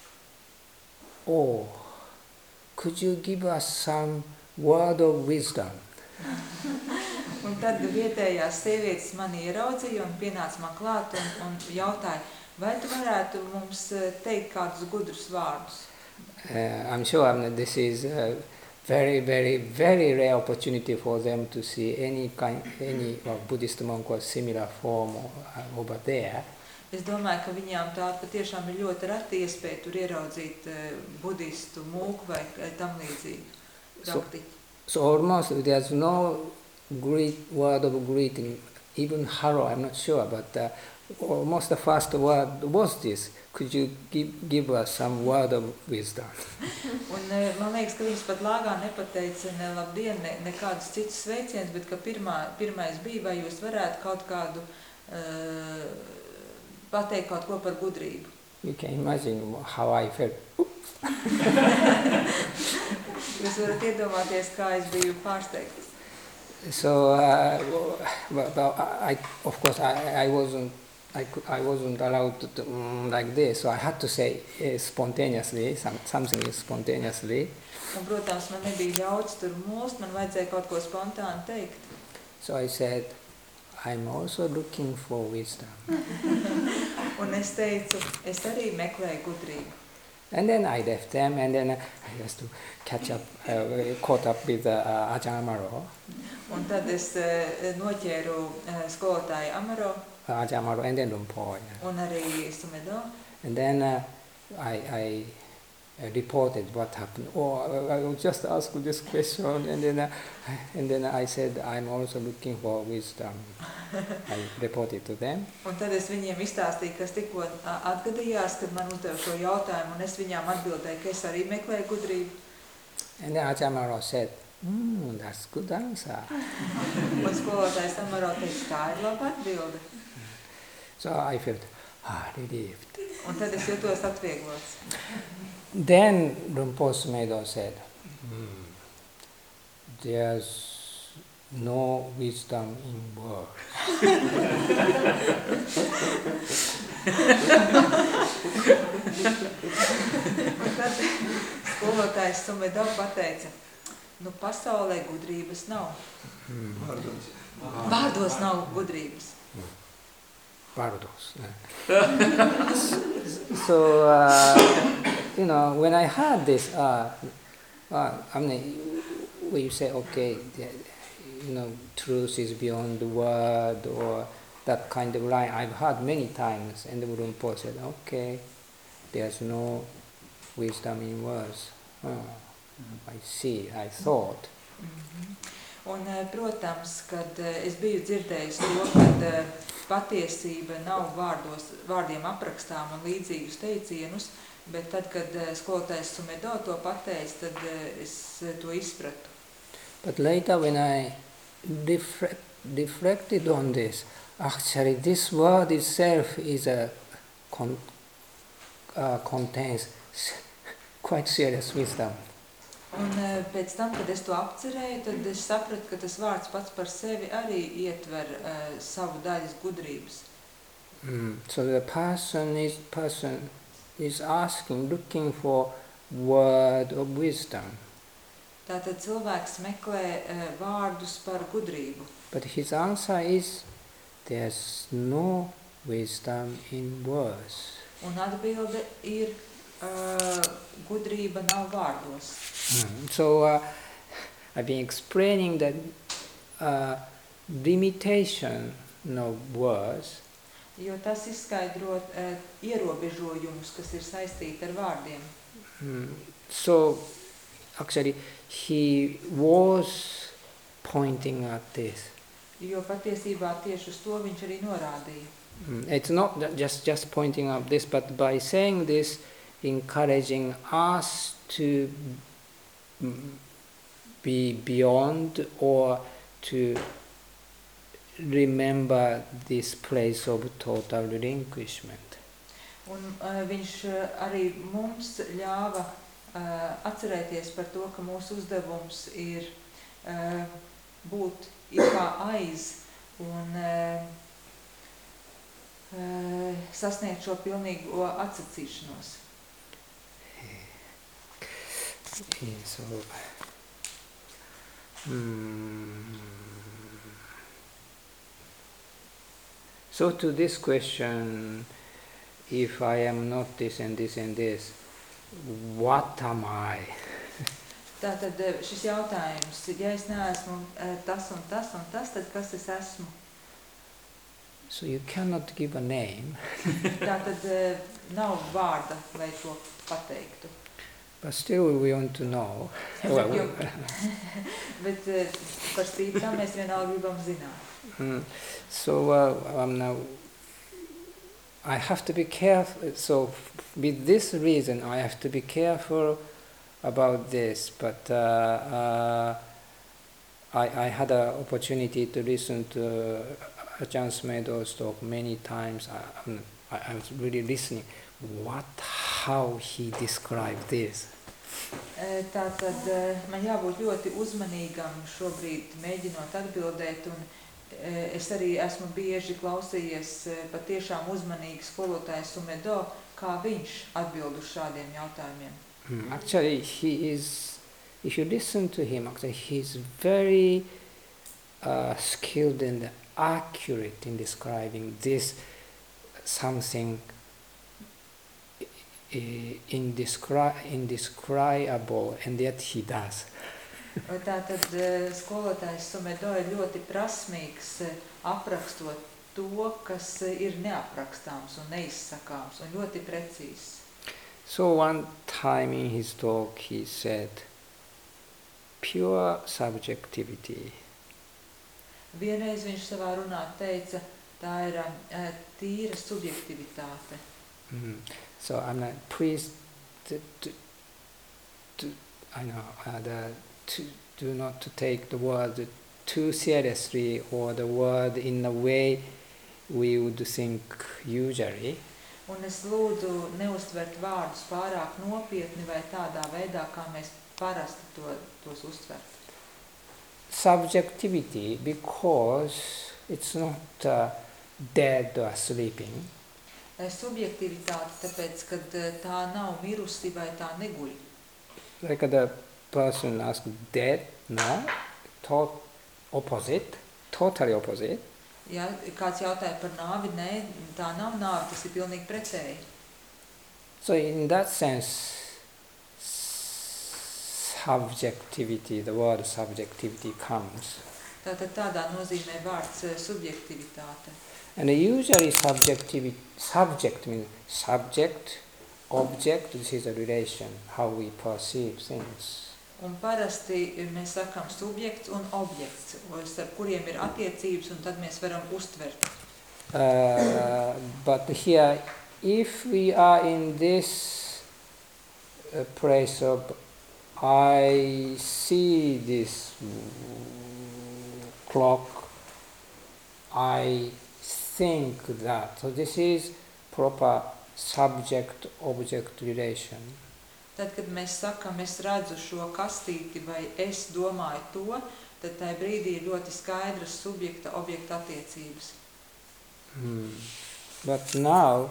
Oh, could you give us some word of wisdom? Un tad vietējās sievietes mani ieraudzīja un pienāca man klāt un, un jautāja, vai tu varētu mums teikt kādus gudrus vārdus? Uh, I'm sure I mean, this is a very, very, very rare opportunity for them to see any kind, any uh, Buddhist monk or similar form uh, over there. Es domāju, ka viņām tā patiešām ir ļoti reta iespēja tur ieraudzīt uh, budistu mūku vai tam līdzīgi praktiķi. So, so almost there's no greet, word of greeting, even hello, I'm not sure, but uh, almost the first word was this. Could you give, give us some word of wisdom? Un man liekas, ka viņas pat lāgā nepateica ne labdien, ne, nekādus citus sveicienus, bet ka pirmā, pirmais bija, vai jūs varētu kaut kādu, uh, pateikt kaut ko par gudrību. You can imagine how I felt. Jūs varat iedomāties, kā es biju pārsteigts. So, uh, well, well, I, of course, I, I wasn't, I, could, I wasn't allowed to, to um, like this, so I had to say uh, spontaneously, some, something spontaneously. Un, protams, man nebija ļauts tur mūst, man vajadzēja kaut ko spontāni teikt. So I said, I'm also looking for wisdom. Un es teicu, es arī meklēju gudrību. And then I left them, and then I was to catch up, uh, caught up with uh, Ajahn Amaro. Un tad es uh, noķēru uh, skolotāju Amaro. Uh, Ajahn Amaro, and then Lumpo. Yeah. Un arī Sumedo. And then uh, I, I uh, reported what happened. Oh, I, I just asked this question, and then uh, and then I said, I'm also looking for wisdom. I reported to them. Un tad es viņiem izstāstīju, kas tikko atgadījās, kad man uzdev šo jautājumu, un es viņām atbildēju, ka es arī meklēju gudrību. And then Ajahn Amaro said, mm, that's good answer. Un skolotājs Amaro teica, tā ir laba atbilde. So I felt ah, relieved. Un tad es jutos atvieglots. Then Lumpo Sumedo said, mm, there's no wisdom in words. Un tad skolotājs Sumedo pateica, nu pasaulē gudrības nav. Mm. Vārdos. Vārdos nav gudrības. Vārdos. So, uh, you know, when I heard this, uh, uh, I mean, when you say, okay, you know, truth is beyond the word, or that kind of line, I've heard many times, and the Lumpo said, okay, there's no wisdom in words. Oh, I see, I thought. Mm-hmm. Un, protams, kad es biju dzirdējis to, kad patiesība nav vārdos, vārdiem aprakstām un līdzīgus teicienus, bet tad, kad skolotājs Sumedo to pateica, tad es to izpratu. But later when I reflect, reflected on this, actually this word itself is a con, uh, contains quite serious wisdom. Un pēc tam, kad es to apcerēju, tad es sapratu, ka tas vārds pats par sevi arī ietver uh, savu daļas gudrības. Mm. So the person is person is asking, looking for word of wisdom. Tātad cilvēks meklē uh, vārdus par gudrību. But his answer is, there's no wisdom in words. Un atbilde ir, uh, gudrība nav vārdos. Mm. So uh, I've been explaining that uh, limitation no words. Jo tas izskaidro uh, ierobežojumus, kas ir saistīti ar vārdiem. Mm. So, actually, he was pointing at this. Jo patiesībā tieši uz to viņš arī norādīja. Mm. It's not just, just pointing at this, but by saying this, encouraging us to be beyond or to remember this place of total relinquishment. Un uh, viņš uh, arī mums ļāva uh, atcerēties par to, ka mūsu uzdevums ir uh, būt ir kā aiz un uh, uh, sasniegt šo pilnīgo atsacīšanos. So, mm, so to this question, if I am not this and this and this, what am I? Tātad šis jautājums, ja es neesmu tas un tas un tas, tad kas es esmu? So you cannot give a name. Tātad nav vārda, lai to pateiktu. But still we want to know. Well, jo, bet par spīti tam mēs vienalga gribam zināt. Mm. So uh, um, now I have to be careful. So with this reason, I have to be careful about this. But uh, uh, I, I had an opportunity to listen to Ajahn Sumedho's talk many times. I, I, I was really listening. What, how he described this. Tātad man jābūt ļoti uzmanīgam šobrīd, mēģinot atbildēt, un es arī esmu bieži klausījies patiešām uzmanīgi skolotāju Sumedho, kā viņš atbild uz šādiem jautājumiem. Mm. Actually, he is, if you listen to him, actually he's very uh, skilled and accurate in describing this something indescri indescribable, and yet he does. Tātad skolotājs Sumedho ir ļoti prasmīgs aprakstot to, kas ir neaprakstāms un neizsakāms, un ļoti precīzs. So one time in his talk he said, pure subjectivity. Vienreiz viņš savā runā teica, tā ir uh, tīra subjektivitāte. Mm. So I'm like, please, to, to, to, I know, uh, the, to, do not to take the word too seriously or the word in the way we would think usually. Un es lūdzu neuztvert vārdus pārāk nopietni vai tādā veidā, kā mēs parasti to, tos uztvert. Subjectivity, because it's not uh, dead or sleeping. Subjektivitāte, tāpēc, ka tā nav mirusi vai tā neguļ. Like the person asked, dead? No. To opposite. Totally opposite. Ja kāds jautāja par nāvi, nē, tā nav nāve, tas ir pilnīgi pretēji. So in that sense, subjectivity, the word subjectivity comes. Tātad tādā nozīmē vārds subjektivitāte. And usually subjectivity, subject means subject, object, this is a relation, how we perceive things. Un parasti mēs sakām subjekts un objekts, ar kuriem ir attiecības, un tad mēs varam uztvert. Uh, but here, if we are in this uh, place of, I see this clock, I think that. So this is proper subject-object relation. Tad, kad mēs sakam, es redzu šo kastīti vai es domāju to, tad tajā brīdī ir ļoti skaidras subjekta-objekta attiecības. Hmm. But now,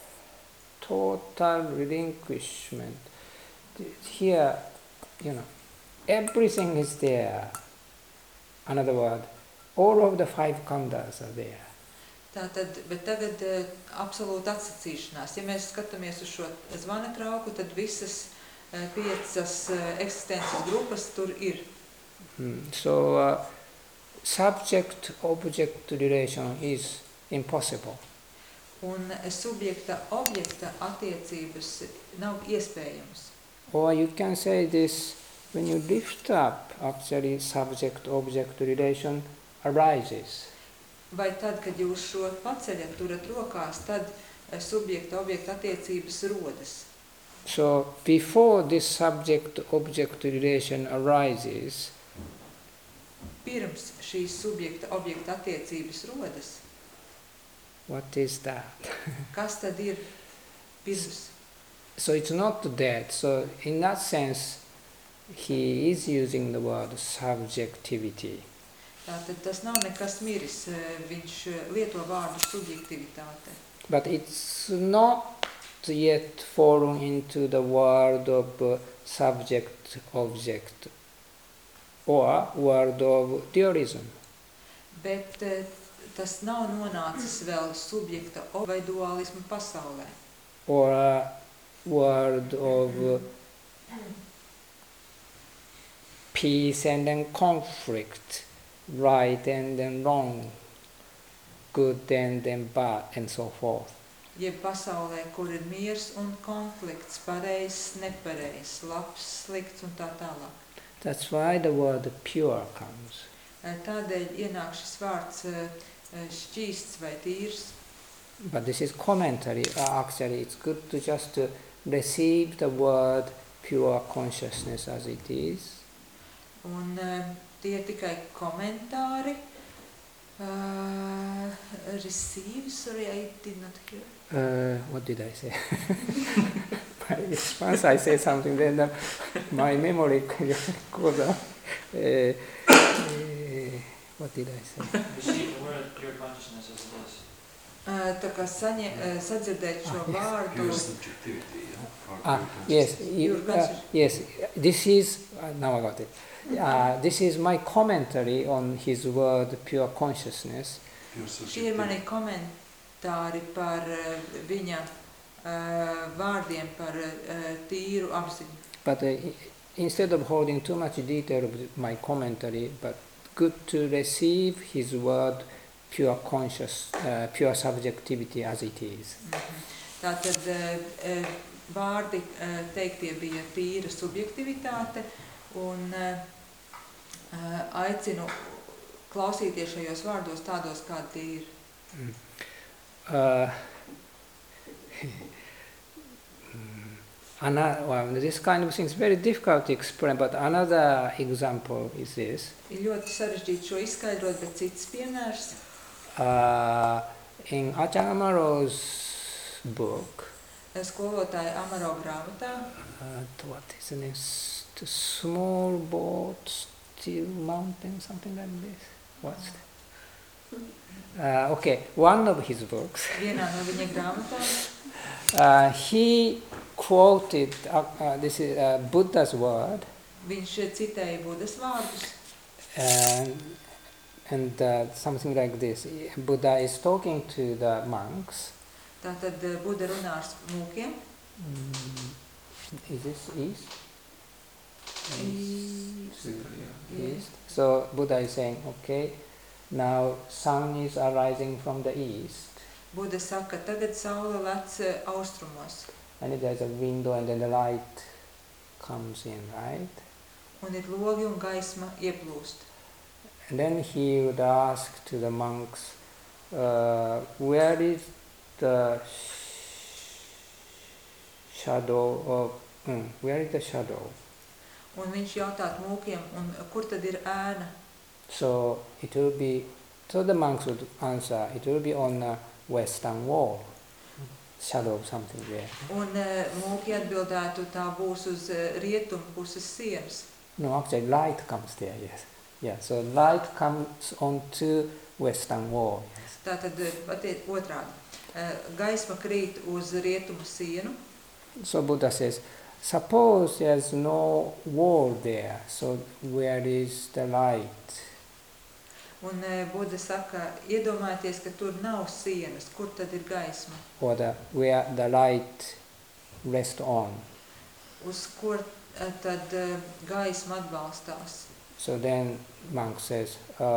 total relinquishment. Here, you know, everything is there. Another word, all of the five khandhas are there. Tātad, bet tagad uh, absolūti atsacīšanās. Ja mēs skatāmies uz šo zvana trauku, tad visas uh, piecas uh, eksistences grupas tur ir. Hmm. So, uh, subject-object relation is impossible. Un subjekta objekta attiecības nav iespējams. Or you can say this, when you lift up, actually subject-object relation arises. Vai tad, kad jūs šo paceļat, turat rokās, tad subjekta objekta attiecības rodas. So before this subject-object relation arises, Pirms šīs subjekta objekta attiecības rodas, what is that? kas tad ir pirms? So it's not dead. So in that sense, he is using the word subjectivity. Tātad tas nav nekas miris, viņš lieto vārdu subjektivitāte. But it's not yet fallen into the world of uh, subject-object or world of dualism. Bet eh, tas nav nonācis vēl subjekta vai dualisma pasaulē. Or a world of uh, peace and then conflict, right and then wrong, good and then bad, and so forth. Jeb pasaulē, kur ir miers un konflikts, pareizs, nepareizs, labs, slikts un tā tālāk. That's why the word pure comes. Tādēļ ienāk šis vārds šķīsts vai tīrs. But this is commentary. Uh, actually, it's good to just to receive the word pure consciousness as it is. Un tie ir tikai komentāri. Uh, receive, sorry, I did not hear. Uh, what did I say? Once I say something, then uh, my memory goes up. Uh, uh, what did I say? Receive the word pure consciousness as it is. Uh, tā kā saņa, uh, sadzirdēt šo Ah, vārdu. Pure subjectivity, yeah? Ah, yes, you, uh, yes. This is uh, now I got it. Uh, this is my commentary on his word pure consciousness. Pure Šie ir mani komentāri par uh, viņa uh, vārdiem par uh, tīru apziņu. But uh, instead of holding too much detail of my commentary, but good to receive his word pure conscious, uh, pure subjectivity as it is. Tātad uh, vārdi uh, teiktie bija tīra subjektivitāte un uh, aicinu klausīties šajos vārdos tādos, kādi tie ir. Mm. Uh, Another, well, this kind of thing is very difficult to explain, but another example is this. Ir ļoti sarežģīti šo izskaidrot, bet cits piemērs. Uh, in Ajahn Amaro's book, Skolotāja Amaro grāmatā, uh, what is the name? S- The small boat, still mountain, something like this. What's that? Uh, okay, one of his books. vienā no viņa grāmatām, Uh, he quoted uh, uh, this is uh, Buddha's word, viņš citēja Budas vārdus. and and uh, something like this. Buddha is talking to the monks. Tātad eh, Buda runā ar mūkiem. Mm, is this east? East. East. So Buddha is saying, okay, now sun is arising from the east, Buda saka, tagad saule lec eh, austrumos. and there's a window, and then the light comes in, right? Un ir logi un gaisma ieplūst. And then he would ask to the monks, uh, where is the sh- shadow of, mm, where is the shadow? Un viņš jautāt mūkiem, un kur tad ir ēna? So it will be, so the monks would answer, it will be on the western wall, shadow of something there. Un uh, mūki atbildētu, tā būs uz uh, rietumu puses sienas. No, actually light comes there, yes. Yeah, so light comes onto western wall. Yes. Tātad patiet otrādi. Uh, gaisma krīt uz rietumu sienu, So Buddha says, suppose there's no wall there, so where is the light? un uh, Buda saka, iedomājieties, ka tur nav sienas, kur tad ir gaisma? Or the, where the light rests on. Uz kur uh, tad uh, gaisma atbalstās? So then monk says, uh,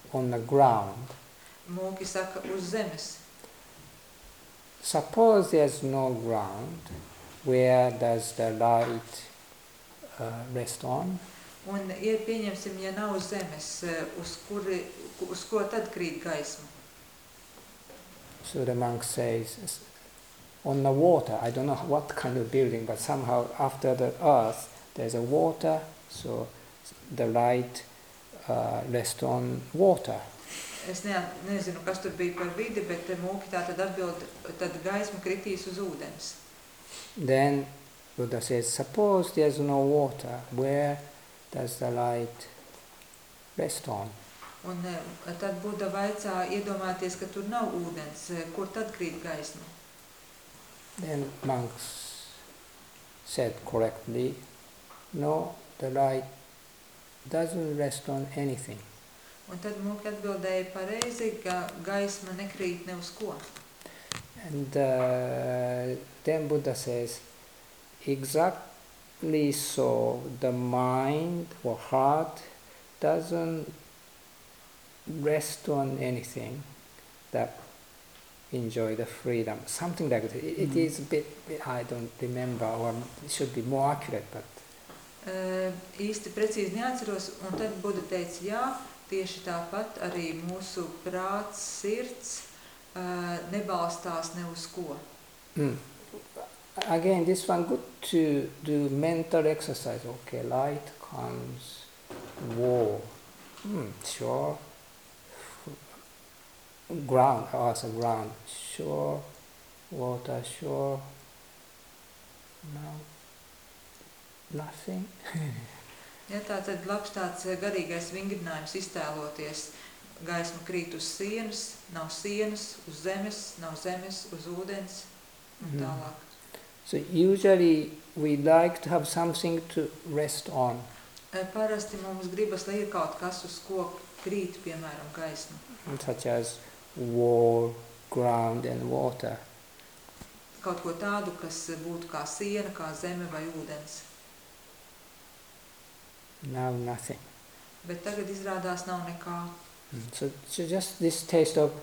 on the ground. Mūki saka uz zemes. Suppose there's no ground, where does the light uh, rest on? Un, ja pieņemsim, ja nav zemes, uz, kuri, uz ko tad krīt gaisma? So the monk says, on the water. I don't know what kind of building, but somehow after the earth, there's a water, so the light uh, rests on water. Es ne, nezinu, kas tur bija par vidi, bet mūki tā tad atbild, tad gaisma kritīs uz ūdens. Then Buddha says, suppose there's no water, where does the light rest on? Un tad Buddha vaicā iedomāties, ka tur nav ūdens, kur tad krīt gaisma? Then monks said correctly, no, the light doesn't rest on anything. Un tad mūki atbildēja pareizi, ka gaisma nekrīt ne uz ko. And uh, then Buddha says, exactly so, the mind or heart doesn't rest on anything that enjoy the freedom, something like that. It, it is a bit, I don't remember, or it should be more accurate, but... Uh, īsti precīzi neatceros, un tad Buddha teica, jā, tieši tāpat arī mūsu prāts, sirds uh, nebalstās ne uz ko. Mm. Again, this one good to do mental exercise. Okay, light comes, wall, mm, sure. Ground, also ground, sure. Water, sure. No, nothing. Ja, tā tad labs tāds garīgais vingrinājums iztēloties. Gaisma krīt uz sienas, nav sienas, uz zemes, nav zemes, uz ūdens un tālāk. So usually we like to have something to rest on. Parasti mums gribas, lai ir kaut kas, uz ko krīt, piemēram, gaisma. Such as wall, ground and water. Kaut ko tādu, kas būtu kā siena, kā zeme vai ūdens. Now nothing. Bet tagad izrādās nav nekā. So, so just this taste of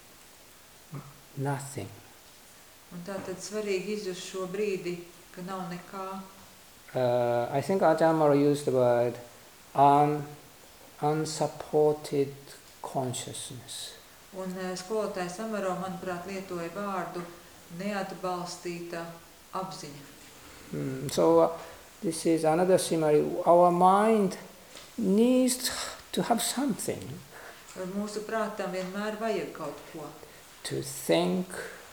nothing. Un tā tad svarīgi izjust šo brīdi, ka nav nekā. Uh, I think Ajahn Mara used the word un, unsupported consciousness. Un skolotājs Amaro, manuprāt, lietoja vārdu neatbalstīta apziņa. Mm, so uh, this is another simile. Our mind needs to have something. Mūsu prātam vienmēr vajag kaut ko. To think,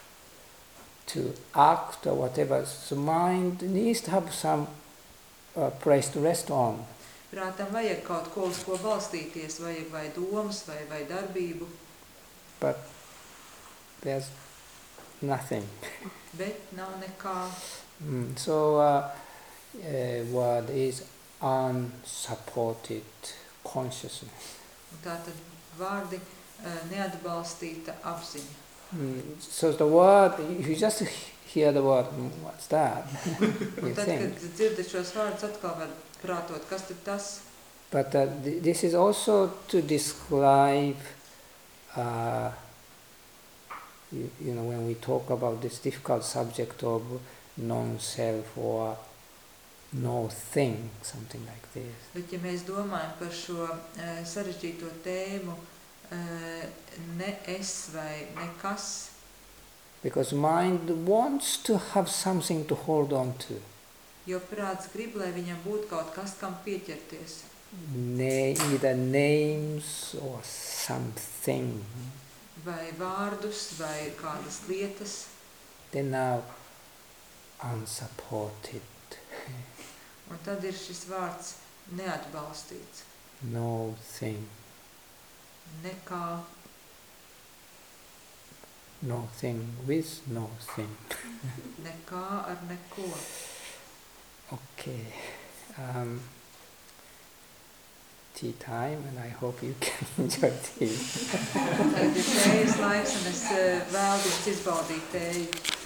to act or whatever. So mind needs to have some uh, place to rest on. Prātam vajag kaut ko, uz ko balstīties, vajag vai domas, vai, vai darbību. But there's nothing. Bet nav nekā. Mm, so uh, uh, word is unsupported consciousness. Un tā tad vārdi uh, neatbalstīta apziņa. Mm, so the word, you just hear the word, mm, what's that? You Tad, think. kad dzirdat šos vārdus, atkal var prātot, kas tad tas? But uh, th- this is also to describe, uh, you, you know, when we talk about this difficult subject of non-self or no thing, something like this. Bet ja mēs domājam par šo uh, sarežģīto tēmu, uh, ne es vai nekas, Because mind wants to have something to hold on to. jo prāts grib, lai viņam būtu kaut kas, kam pieķerties. Na- either names or something. Vai vārdus, vai kādas lietas. They're now unsupported. Un tad ir šis vārds neatbalstīts. No thing. Nekā, No thing with no thing. nekā ar neko. Okay. Um, tea time, and I hope you can enjoy tea. Tagad ir tējas laiks, un es uh, vēlu jums izbaudīt tēju.